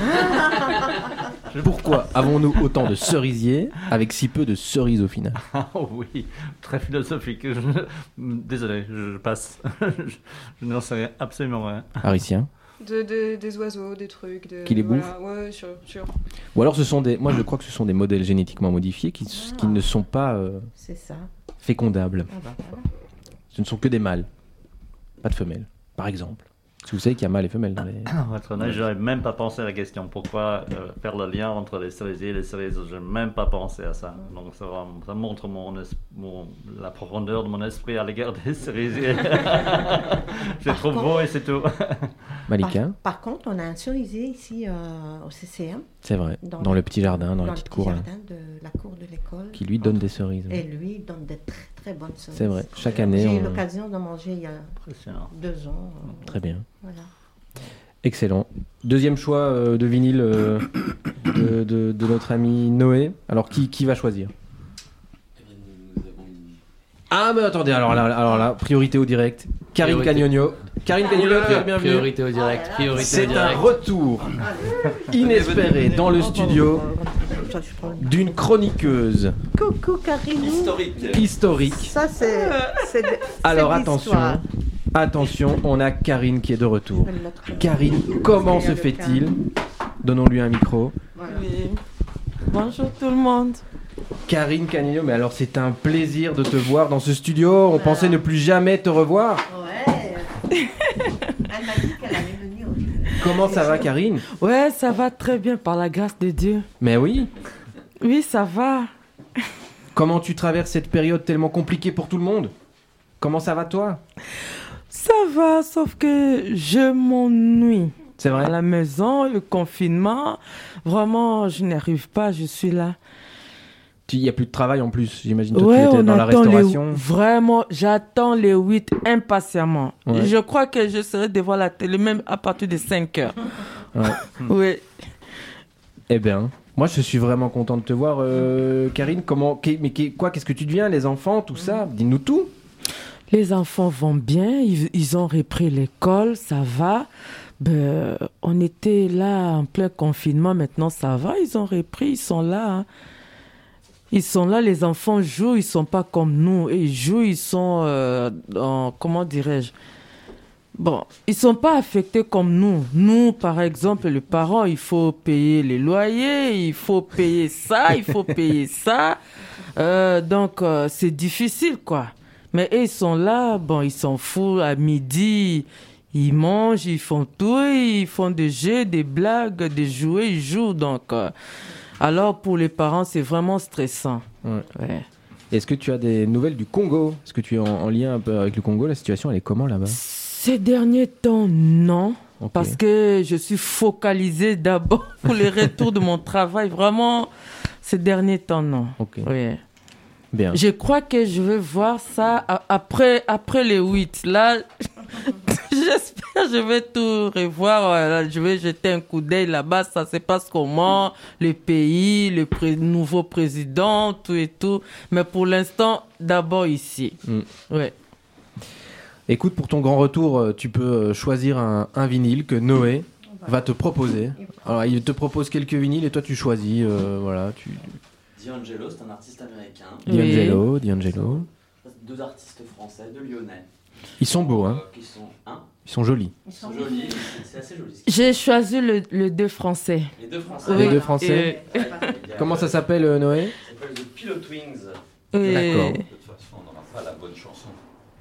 Pourquoi avons-nous autant de cerisiers avec si peu de cerises au final? Ah oui, très philosophique. Désolé, je passe. Je n'en sais absolument rien. Haritien. Des oiseaux, des trucs. Qui les bouffent? Voilà. Ouais, sûr. Ou alors moi je crois que ce sont des modèles génétiquement modifiés qui ne sont pas c'est ça. fécondables. Ah bah, voilà. Ce ne sont que des mâles, pas de femelles, par exemple. Parce que vous savez qu'il y a mâles et femelles dans les... Pour être honnête, je n'avais même pas pensé à la question. Pourquoi faire le lien entre les cerisiers et les cerises? Je n'ai même pas pensé à ça. Donc ça montre la profondeur de mon esprit à l'égard des cerisiers. Je les trouve beaux et c'est tout. Malika? Par contre, on a un cerisier ici au CCM. C'est vrai, dans le petit jardin, dans la petite cour. Dans le petit jardin de la cour de l'école. Qui lui donne des cerises. Et lui donne des très très bonnes cerises. C'est vrai, chaque année. J'ai eu l'occasion d'en manger il y a 2 ans. Très bien. Voilà. Excellent. Deuxième choix de vinyle de notre ami Noé. Alors qui va choisir? Ah mais attendez, alors là, priorité au direct. Karine Cagnogno. Karine Cagnogno, bienvenue. Priorité au direct. C'est un retour inespéré dans le studio d'une chroniqueuse Coucou Karine. historique. Ça c'est. Alors c'est l'histoire. attention, on a Karine qui est de retour. Karine, comment se fait-il? Donnons-lui un micro. Oui. Bonjour tout le monde. Karine Cagnogno, mais alors c'est un plaisir de te voir dans ce studio. On pensait ne plus jamais te revoir. Ouais. Elle m'a dit qu'elle allait venir. Comment ça va, Karine? Ouais, ça va très bien par la grâce de Dieu. Mais oui. Oui, ça va. Comment tu traverses cette période tellement compliquée pour tout le monde? Comment ça va toi? Ça va, sauf que je m'ennuie. C'est vrai. À la maison, le confinement, vraiment, je n'arrive pas, je suis là. Il n'y a plus de travail en plus, j'imagine. Toi, Ouais, tu étais on dans la attend restauration. Vraiment, j'attends les 8 impatiemment. Ouais. Je crois que je serai devant la télé même à partir de 5 heures. Ouais. Oui. Eh bien, moi je suis vraiment content de te voir, Karine. Qu'est-ce que tu deviens, les enfants, tout ça? Dis-nous tout. Les enfants vont bien, ils ont repris l'école, ça va. Ben, on était là en plein confinement, maintenant ça va, ils ont repris, ils sont là. Hein. Ils sont là, les enfants jouent, ils sont pas comme nous. Ils jouent, ils sont, comment dirais-je? Bon, ils sont pas affectés comme nous. Nous, par exemple, les parents, il faut payer les loyers, il faut payer ça, il faut payer ça. Donc, c'est difficile, quoi. Mais eux, ils sont là, bon, ils s'en foutent. À midi, ils mangent, ils font tout, ils font des jeux, des blagues, des jouets, ils jouent. Donc, alors, pour les parents, c'est vraiment stressant. Ouais. Ouais. Est-ce que tu as des nouvelles du Congo? Est-ce que tu es en lien un peu avec le Congo? La situation, elle est comment là-bas? Ces derniers temps, non. Okay. Parce que je suis focalisée d'abord pour le retour de mon travail. Vraiment, ces derniers temps, non. Okay. Oui. Bien. Je crois que je vais voir ça après les 8. Là, j'espère que je vais tout revoir. Je vais jeter un coup d'œil là-bas. Ça se passe comment? Le pays, le nouveau président, tout et tout. Mais pour l'instant, d'abord ici. Ouais. Écoute, pour ton grand retour, tu peux choisir un vinyle que Noé va te proposer. Alors, il te propose quelques vinyles et toi, tu choisis. Voilà, D'Angelo, c'est un artiste américain. D'Angelo. 2 artistes français, 2 Lyonnais. Ils sont beaux, hein. Ils sont jolis. Ils sont jolis, c'est assez joli. J'ai choisi le 2 français. Les 2 français. Les 2 français. Comment ça s'appelle, Noé? Ça s'appelle The Pillow Twins. D'accord. De toute façon, on n'aura pas la bonne chanson.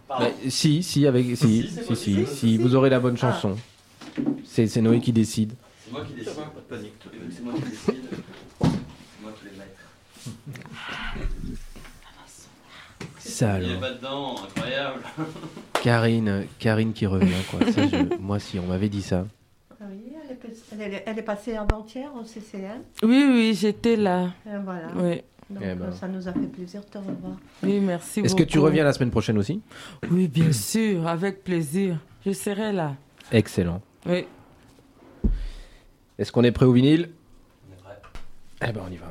Si, vous aurez la bonne chanson. C'est Noé qui décide. C'est moi qui décide. Pas de panique. C'est moi qui décide. C'est moi qui les maître. Ça alors. Il est pas dedans, incroyable. Karine qui revient, quoi. Ça, moi, si on m'avait dit ça. Oui, elle est passée avant-hier au CCM. Oui, j'étais là. Et voilà. Oui. Donc, ça nous a fait plaisir de te revoir. Oui, merci beaucoup. Est-ce que tu reviens la semaine prochaine aussi? Oui, bien sûr, avec plaisir. Je serai là. Excellent. Oui. Est-ce qu'on est prêt au vinyle? On est prêt. Eh ben, on y va.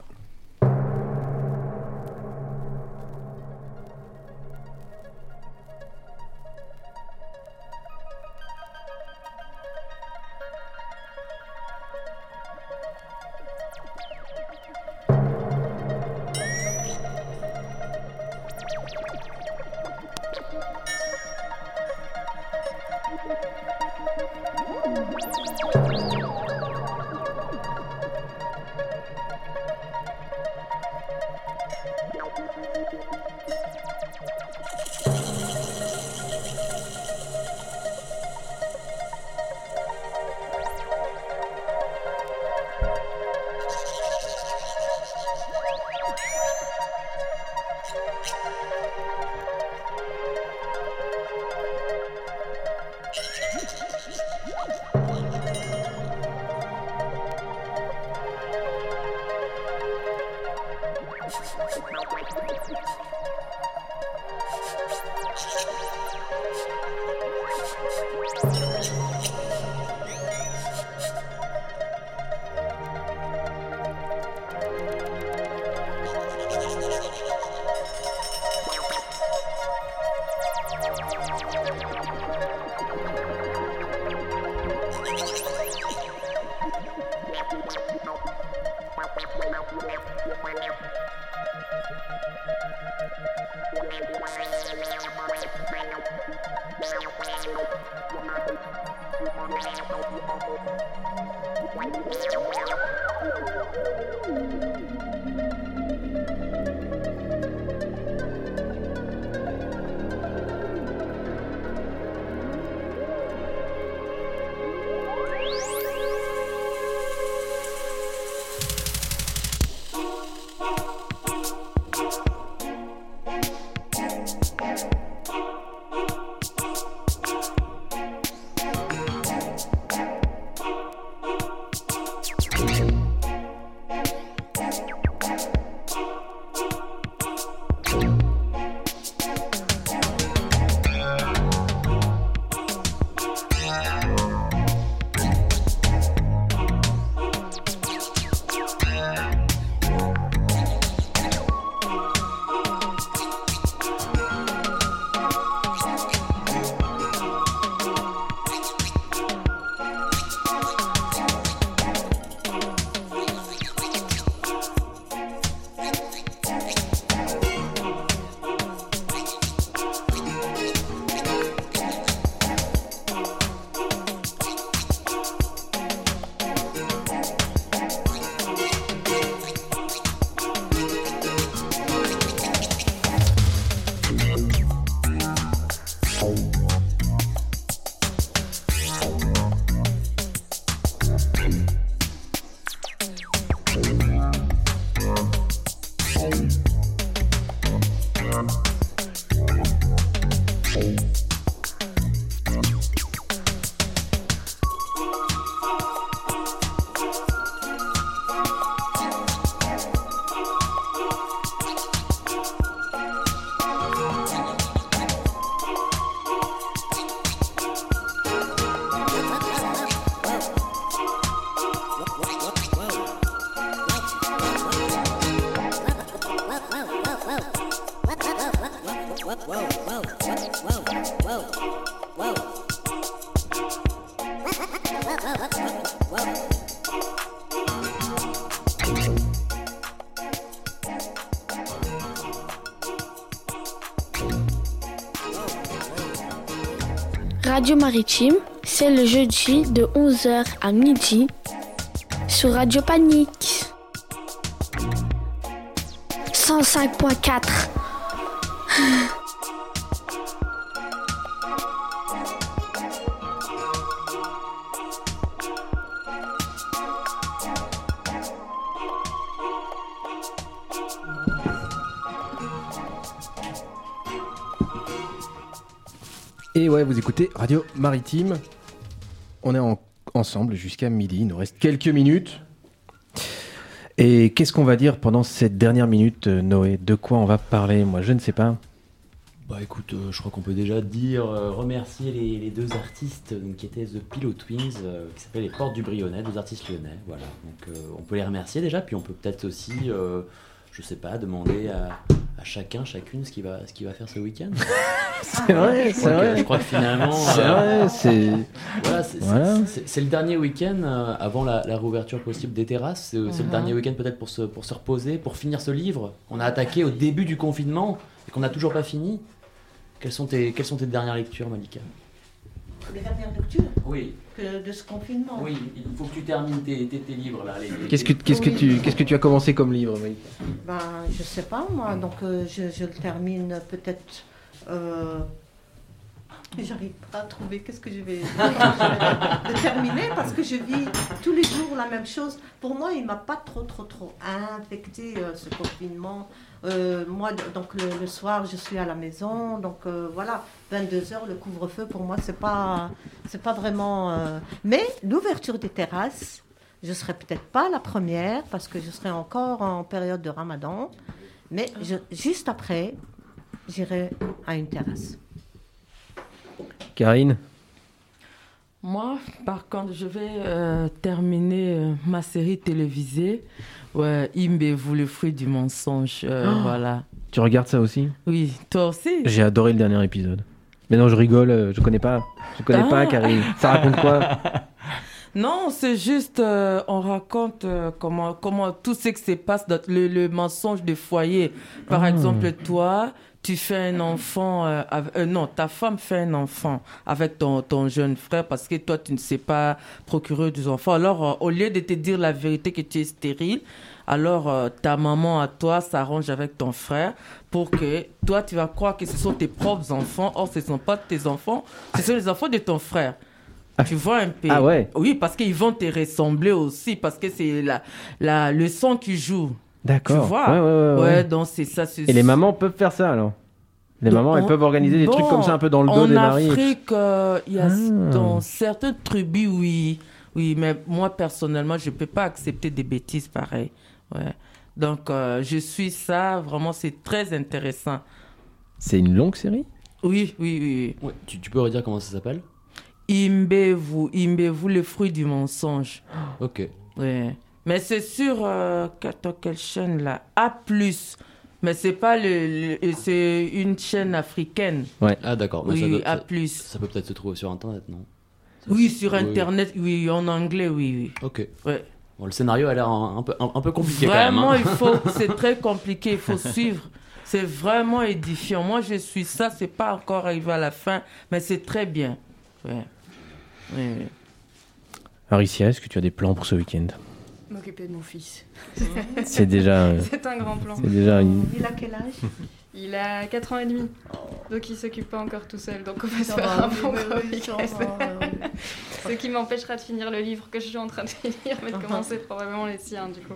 Radio Maritime, c'est le jeudi de 11h à midi sur Radio Panique. 105.4. Et ouais, vous écoutez Radio Maritime. On est ensemble jusqu'à midi. Il nous reste quelques minutes. Et qu'est-ce qu'on va dire pendant cette dernière minute, Noé? De quoi on va parler? Moi, je ne sais pas. Bah écoute, je crois qu'on peut déjà remercier les deux artistes qui étaient The Pillow Twins, qui s'appellent les Portes du Brionnais, deux artistes lyonnais. Voilà. Donc on peut les remercier déjà, puis on peut peut-être aussi, je sais pas, demander à chacune ce qu'il va faire ce week-end. C'est vrai, c'est vrai. Je crois que finalement, c'est vrai, c'est. Voilà, c'est le dernier week-end avant la réouverture possible des terrasses. C'est le dernier week-end peut-être pour se reposer, pour finir ce livre qu'on a attaqué au début du confinement et qu'on n'a toujours pas fini. Quelles sont tes dernières lectures, Malika? Les dernières lectures? Oui. De ce confinement? Oui, il faut que tu termines tes livres là. Qu'est-ce que tu as commencé comme livre, Malika? Ben, je sais pas moi, donc je le termine peut-être. J'arrive pas à trouver qu'est-ce que je vais le terminer parce que je vis tous les jours la même chose. Pour moi, il m'a pas trop infecté ce confinement. Moi, donc le soir, je suis à la maison, donc voilà, 22h, le couvre-feu, pour moi, c'est pas vraiment. Mais l'ouverture des terrasses, je serai peut-être pas la première parce que je serai encore en période de Ramadan, mais juste après, j'irai à une terrasse. Karine? Moi, par contre, je vais terminer ma série télévisée. Ouais, Imbez-vous le fruit du mensonge. Voilà. Tu regardes ça aussi? Oui, toi aussi? J'ai adoré le dernier épisode. Mais non, je rigole, je connais pas. Je connais pas, Karine. Ça raconte quoi? Non, c'est juste, on raconte comment tout ce qui se passe dans le mensonge de foyer. Par exemple, toi, tu fais un enfant, non, ta femme fait un enfant avec ton jeune frère parce que toi, tu ne sais pas procurer des enfants. Alors, au lieu de te dire la vérité que tu es stérile, alors ta maman à toi s'arrange avec ton frère pour que toi, tu vas croire que ce sont tes propres enfants. Or, ce ne sont pas tes enfants, ce sont les enfants de ton frère. Tu vois un peu. Ah ouais? Oui, parce qu'ils vont te ressembler aussi, parce que c'est le sang qui joue. D'accord. Tu vois? Ouais, donc c'est ça. Et les mamans peuvent faire ça alors? Les mamans, elles peuvent organiser des trucs comme ça un peu dans le dos des maris. En Afrique, il y a dans certaines tribus, oui. Oui, mais moi, personnellement, je ne peux pas accepter des bêtises pareilles. Ouais. Donc, je suis ça. Vraiment, c'est très intéressant. C'est une longue série? Oui. Ouais, tu peux redire comment ça s'appelle? Imbez-vous le fruit du mensonge. Ok. Ouais. Mais c'est sur quelle chaîne là? A+. Mais c'est pas c'est une chaîne africaine. Ouais. Ah d'accord. Mais Oui, A+. A+. Ça peut peut-être se trouver sur internet, non? Oui, sur internet, oui, en anglais, oui. Ok. Ouais. Bon, le scénario a l'air un peu compliqué vraiment, quand même. Hein. C'est très compliqué, il faut suivre. C'est vraiment édifiant. Moi, je suis ça, c'est pas encore arrivé à la fin, mais c'est très bien. Ouais. Oui. Aricia, est-ce que tu as des plans pour ce week-end? M'occuper de mon fils. C'est déjà... c'est un grand plan. C'est déjà Il a quel âge? Il a 4 ans et demi. Donc il s'occupe pas encore tout seul. Donc on va se faire un bon gros week-end. Ce qui m'empêchera de finir le livre que je suis en train de finir, mais de commencer probablement les siens du coup.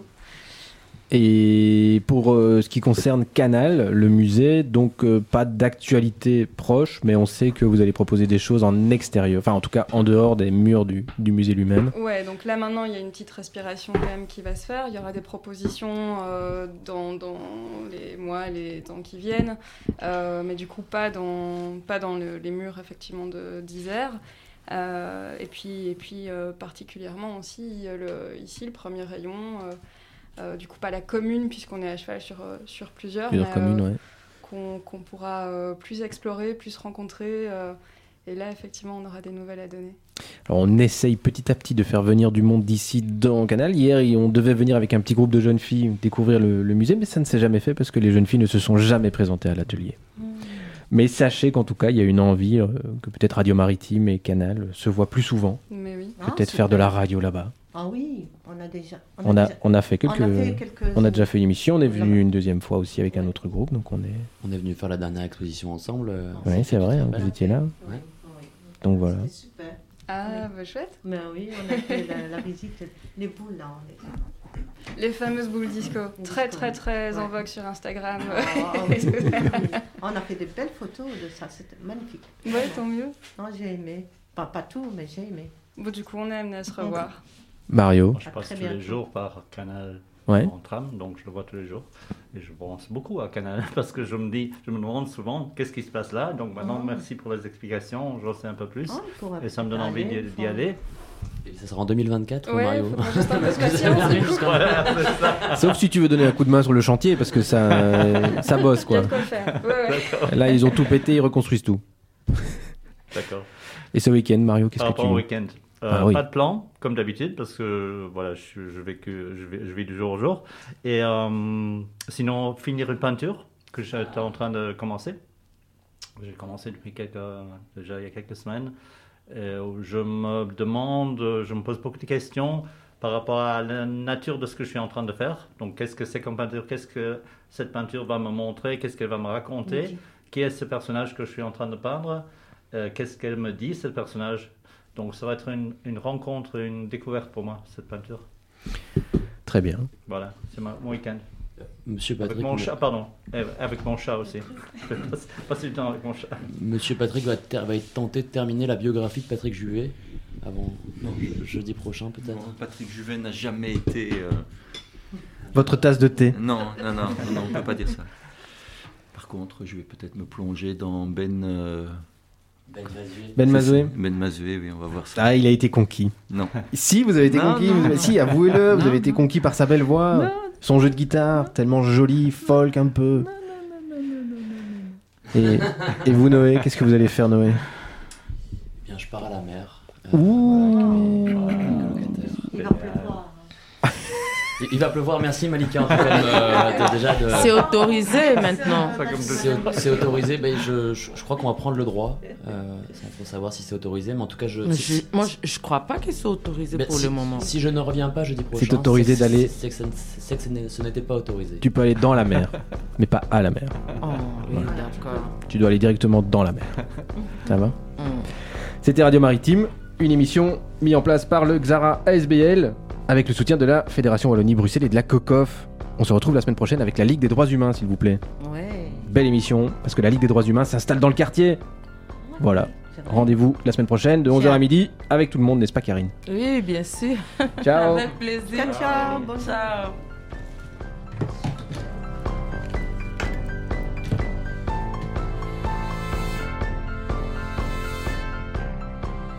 Et pour ce qui concerne Canal, le musée, donc pas d'actualité proche, mais on sait que vous allez proposer des choses en extérieur, enfin en tout cas en dehors des murs du musée lui-même. Ouais, donc là maintenant il y a une petite respiration quand même qui va se faire. Il y aura des propositions dans les mois, les temps qui viennent, mais du coup pas dans les murs effectivement d'Isère. Et puis particulièrement aussi ici le premier rayon. Du coup, pas la commune, puisqu'on est à cheval sur plusieurs communes, ouais. Qu'on pourra plus explorer, plus rencontrer. Et là, effectivement, on aura des nouvelles à donner. Alors, on essaye petit à petit de faire venir du monde d'ici dans Canal. Hier, on devait venir avec un petit groupe de jeunes filles découvrir le musée, mais ça ne s'est jamais fait parce que les jeunes filles ne se sont jamais présentées à l'atelier. Mais sachez qu'en tout cas, il y a une envie que peut-être Radio Maritime et Canal se voient plus souvent. Mais oui. Peut-être faire de la radio là-bas. Ah oui, on a déjà. On a fait quelques. On a déjà fait une émission. On est venu une deuxième fois aussi avec un autre groupe, donc on est venu faire la dernière exposition ensemble. Oui, c'est vrai. Vous étiez là. Ouais. Donc voilà. C'était super. Ah, bah chouette. Mais oui, on a fait la visite, les boules là. Les fameuses boules disco, très en vogue sur Instagram. On a fait des belles photos de ça, c'était magnifique. Ouais, tant mieux. Non, j'ai aimé. Pas tout, mais j'ai aimé. Bon, du coup, on est amené à se revoir. Mario. Je passe tous les jours par Canal en tram, donc je le vois tous les jours. Et je pense beaucoup à Canal parce que je me demande souvent qu'est-ce qui se passe là. Donc maintenant, merci pour les explications, j'en sais un peu plus. Et ça me donne envie d'y aller. Et ça sera en 2024 pour ouais, Mario. Juste un peu de patience. Sauf si tu veux donner un coup de main sur le chantier parce que ça bosse quoi. Il y a de quoi faire. Ouais. Là, ils ont tout pété, ils reconstruisent tout. D'accord. Et ce week-end, Mario, qu'est-ce que tu... Par week-end. Oui. Pas de plan, comme d'habitude, parce que voilà, je vis du jour au jour. Et sinon, finir une peinture que j'étais en train de commencer. J'ai commencé déjà il y a quelques semaines. Et je me pose beaucoup de questions par rapport à la nature de ce que je suis en train de faire. Donc, qu'est-ce que c'est comme peinture? Qu'est-ce que cette peinture va me montrer? Qu'est-ce qu'elle va me raconter? Oui. Qui est ce personnage que je suis en train de peindre? Qu'est-ce qu'elle me dit, ce personnage? Donc, ça va être une rencontre, une découverte pour moi, cette peinture. Très bien. Voilà, c'est mon week-end. Monsieur Patrick. Avec mon chat, pardon. Avec mon chat aussi. Je vais passer du temps avec mon chat. Monsieur Patrick va tenter de terminer la biographie de Patrick Juvet avant jeudi prochain, peut-être. Non, Patrick Juvet n'a jamais été. Votre tasse de thé. Non, on ne peut pas dire ça. Par contre, je vais peut-être me plonger dans Ben Mazué. Ben Mazué, oui, on va voir ça. Ah, il a été conquis. Non. Si, vous avez été conquis. Si, avouez-le, vous avez été conquis par sa belle voix. Non. Son jeu de guitare, tellement joli, folk un peu. Et vous, Noé, qu'est-ce que vous allez faire, Noé? Eh bien, je pars à la mer. Ouh. Il va pleuvoir. Il va pleuvoir, merci Malika. En tout cas, C'est autorisé maintenant. C'est autorisé, ben, je crois qu'on va prendre le droit. Il faut savoir si c'est autorisé, mais en tout cas, moi, je crois pas que c'est autorisé pour le moment. Si je ne reviens pas jeudi prochain, c'est autorisé d'aller. C'est que ce n'était pas autorisé. Tu peux aller dans la mer, mais pas à la mer. Oh, oui, voilà. D'accord. Tu dois aller directement dans la mer. Ça va? C'était Radio Maritime, une émission mise en place par le Xara ASBL. Avec le soutien de la Fédération Wallonie-Bruxelles et de la COCOF. On se retrouve la semaine prochaine avec la Ligue des droits humains, s'il vous plaît. Ouais. Belle émission, parce que la Ligue des droits humains s'installe dans le quartier. Voilà. Rendez-vous la semaine prochaine, de 11h à midi, avec tout le monde, n'est-ce pas, Karine? Oui, bien sûr. Ciao. Avec plaisir. Ciao. Ciao.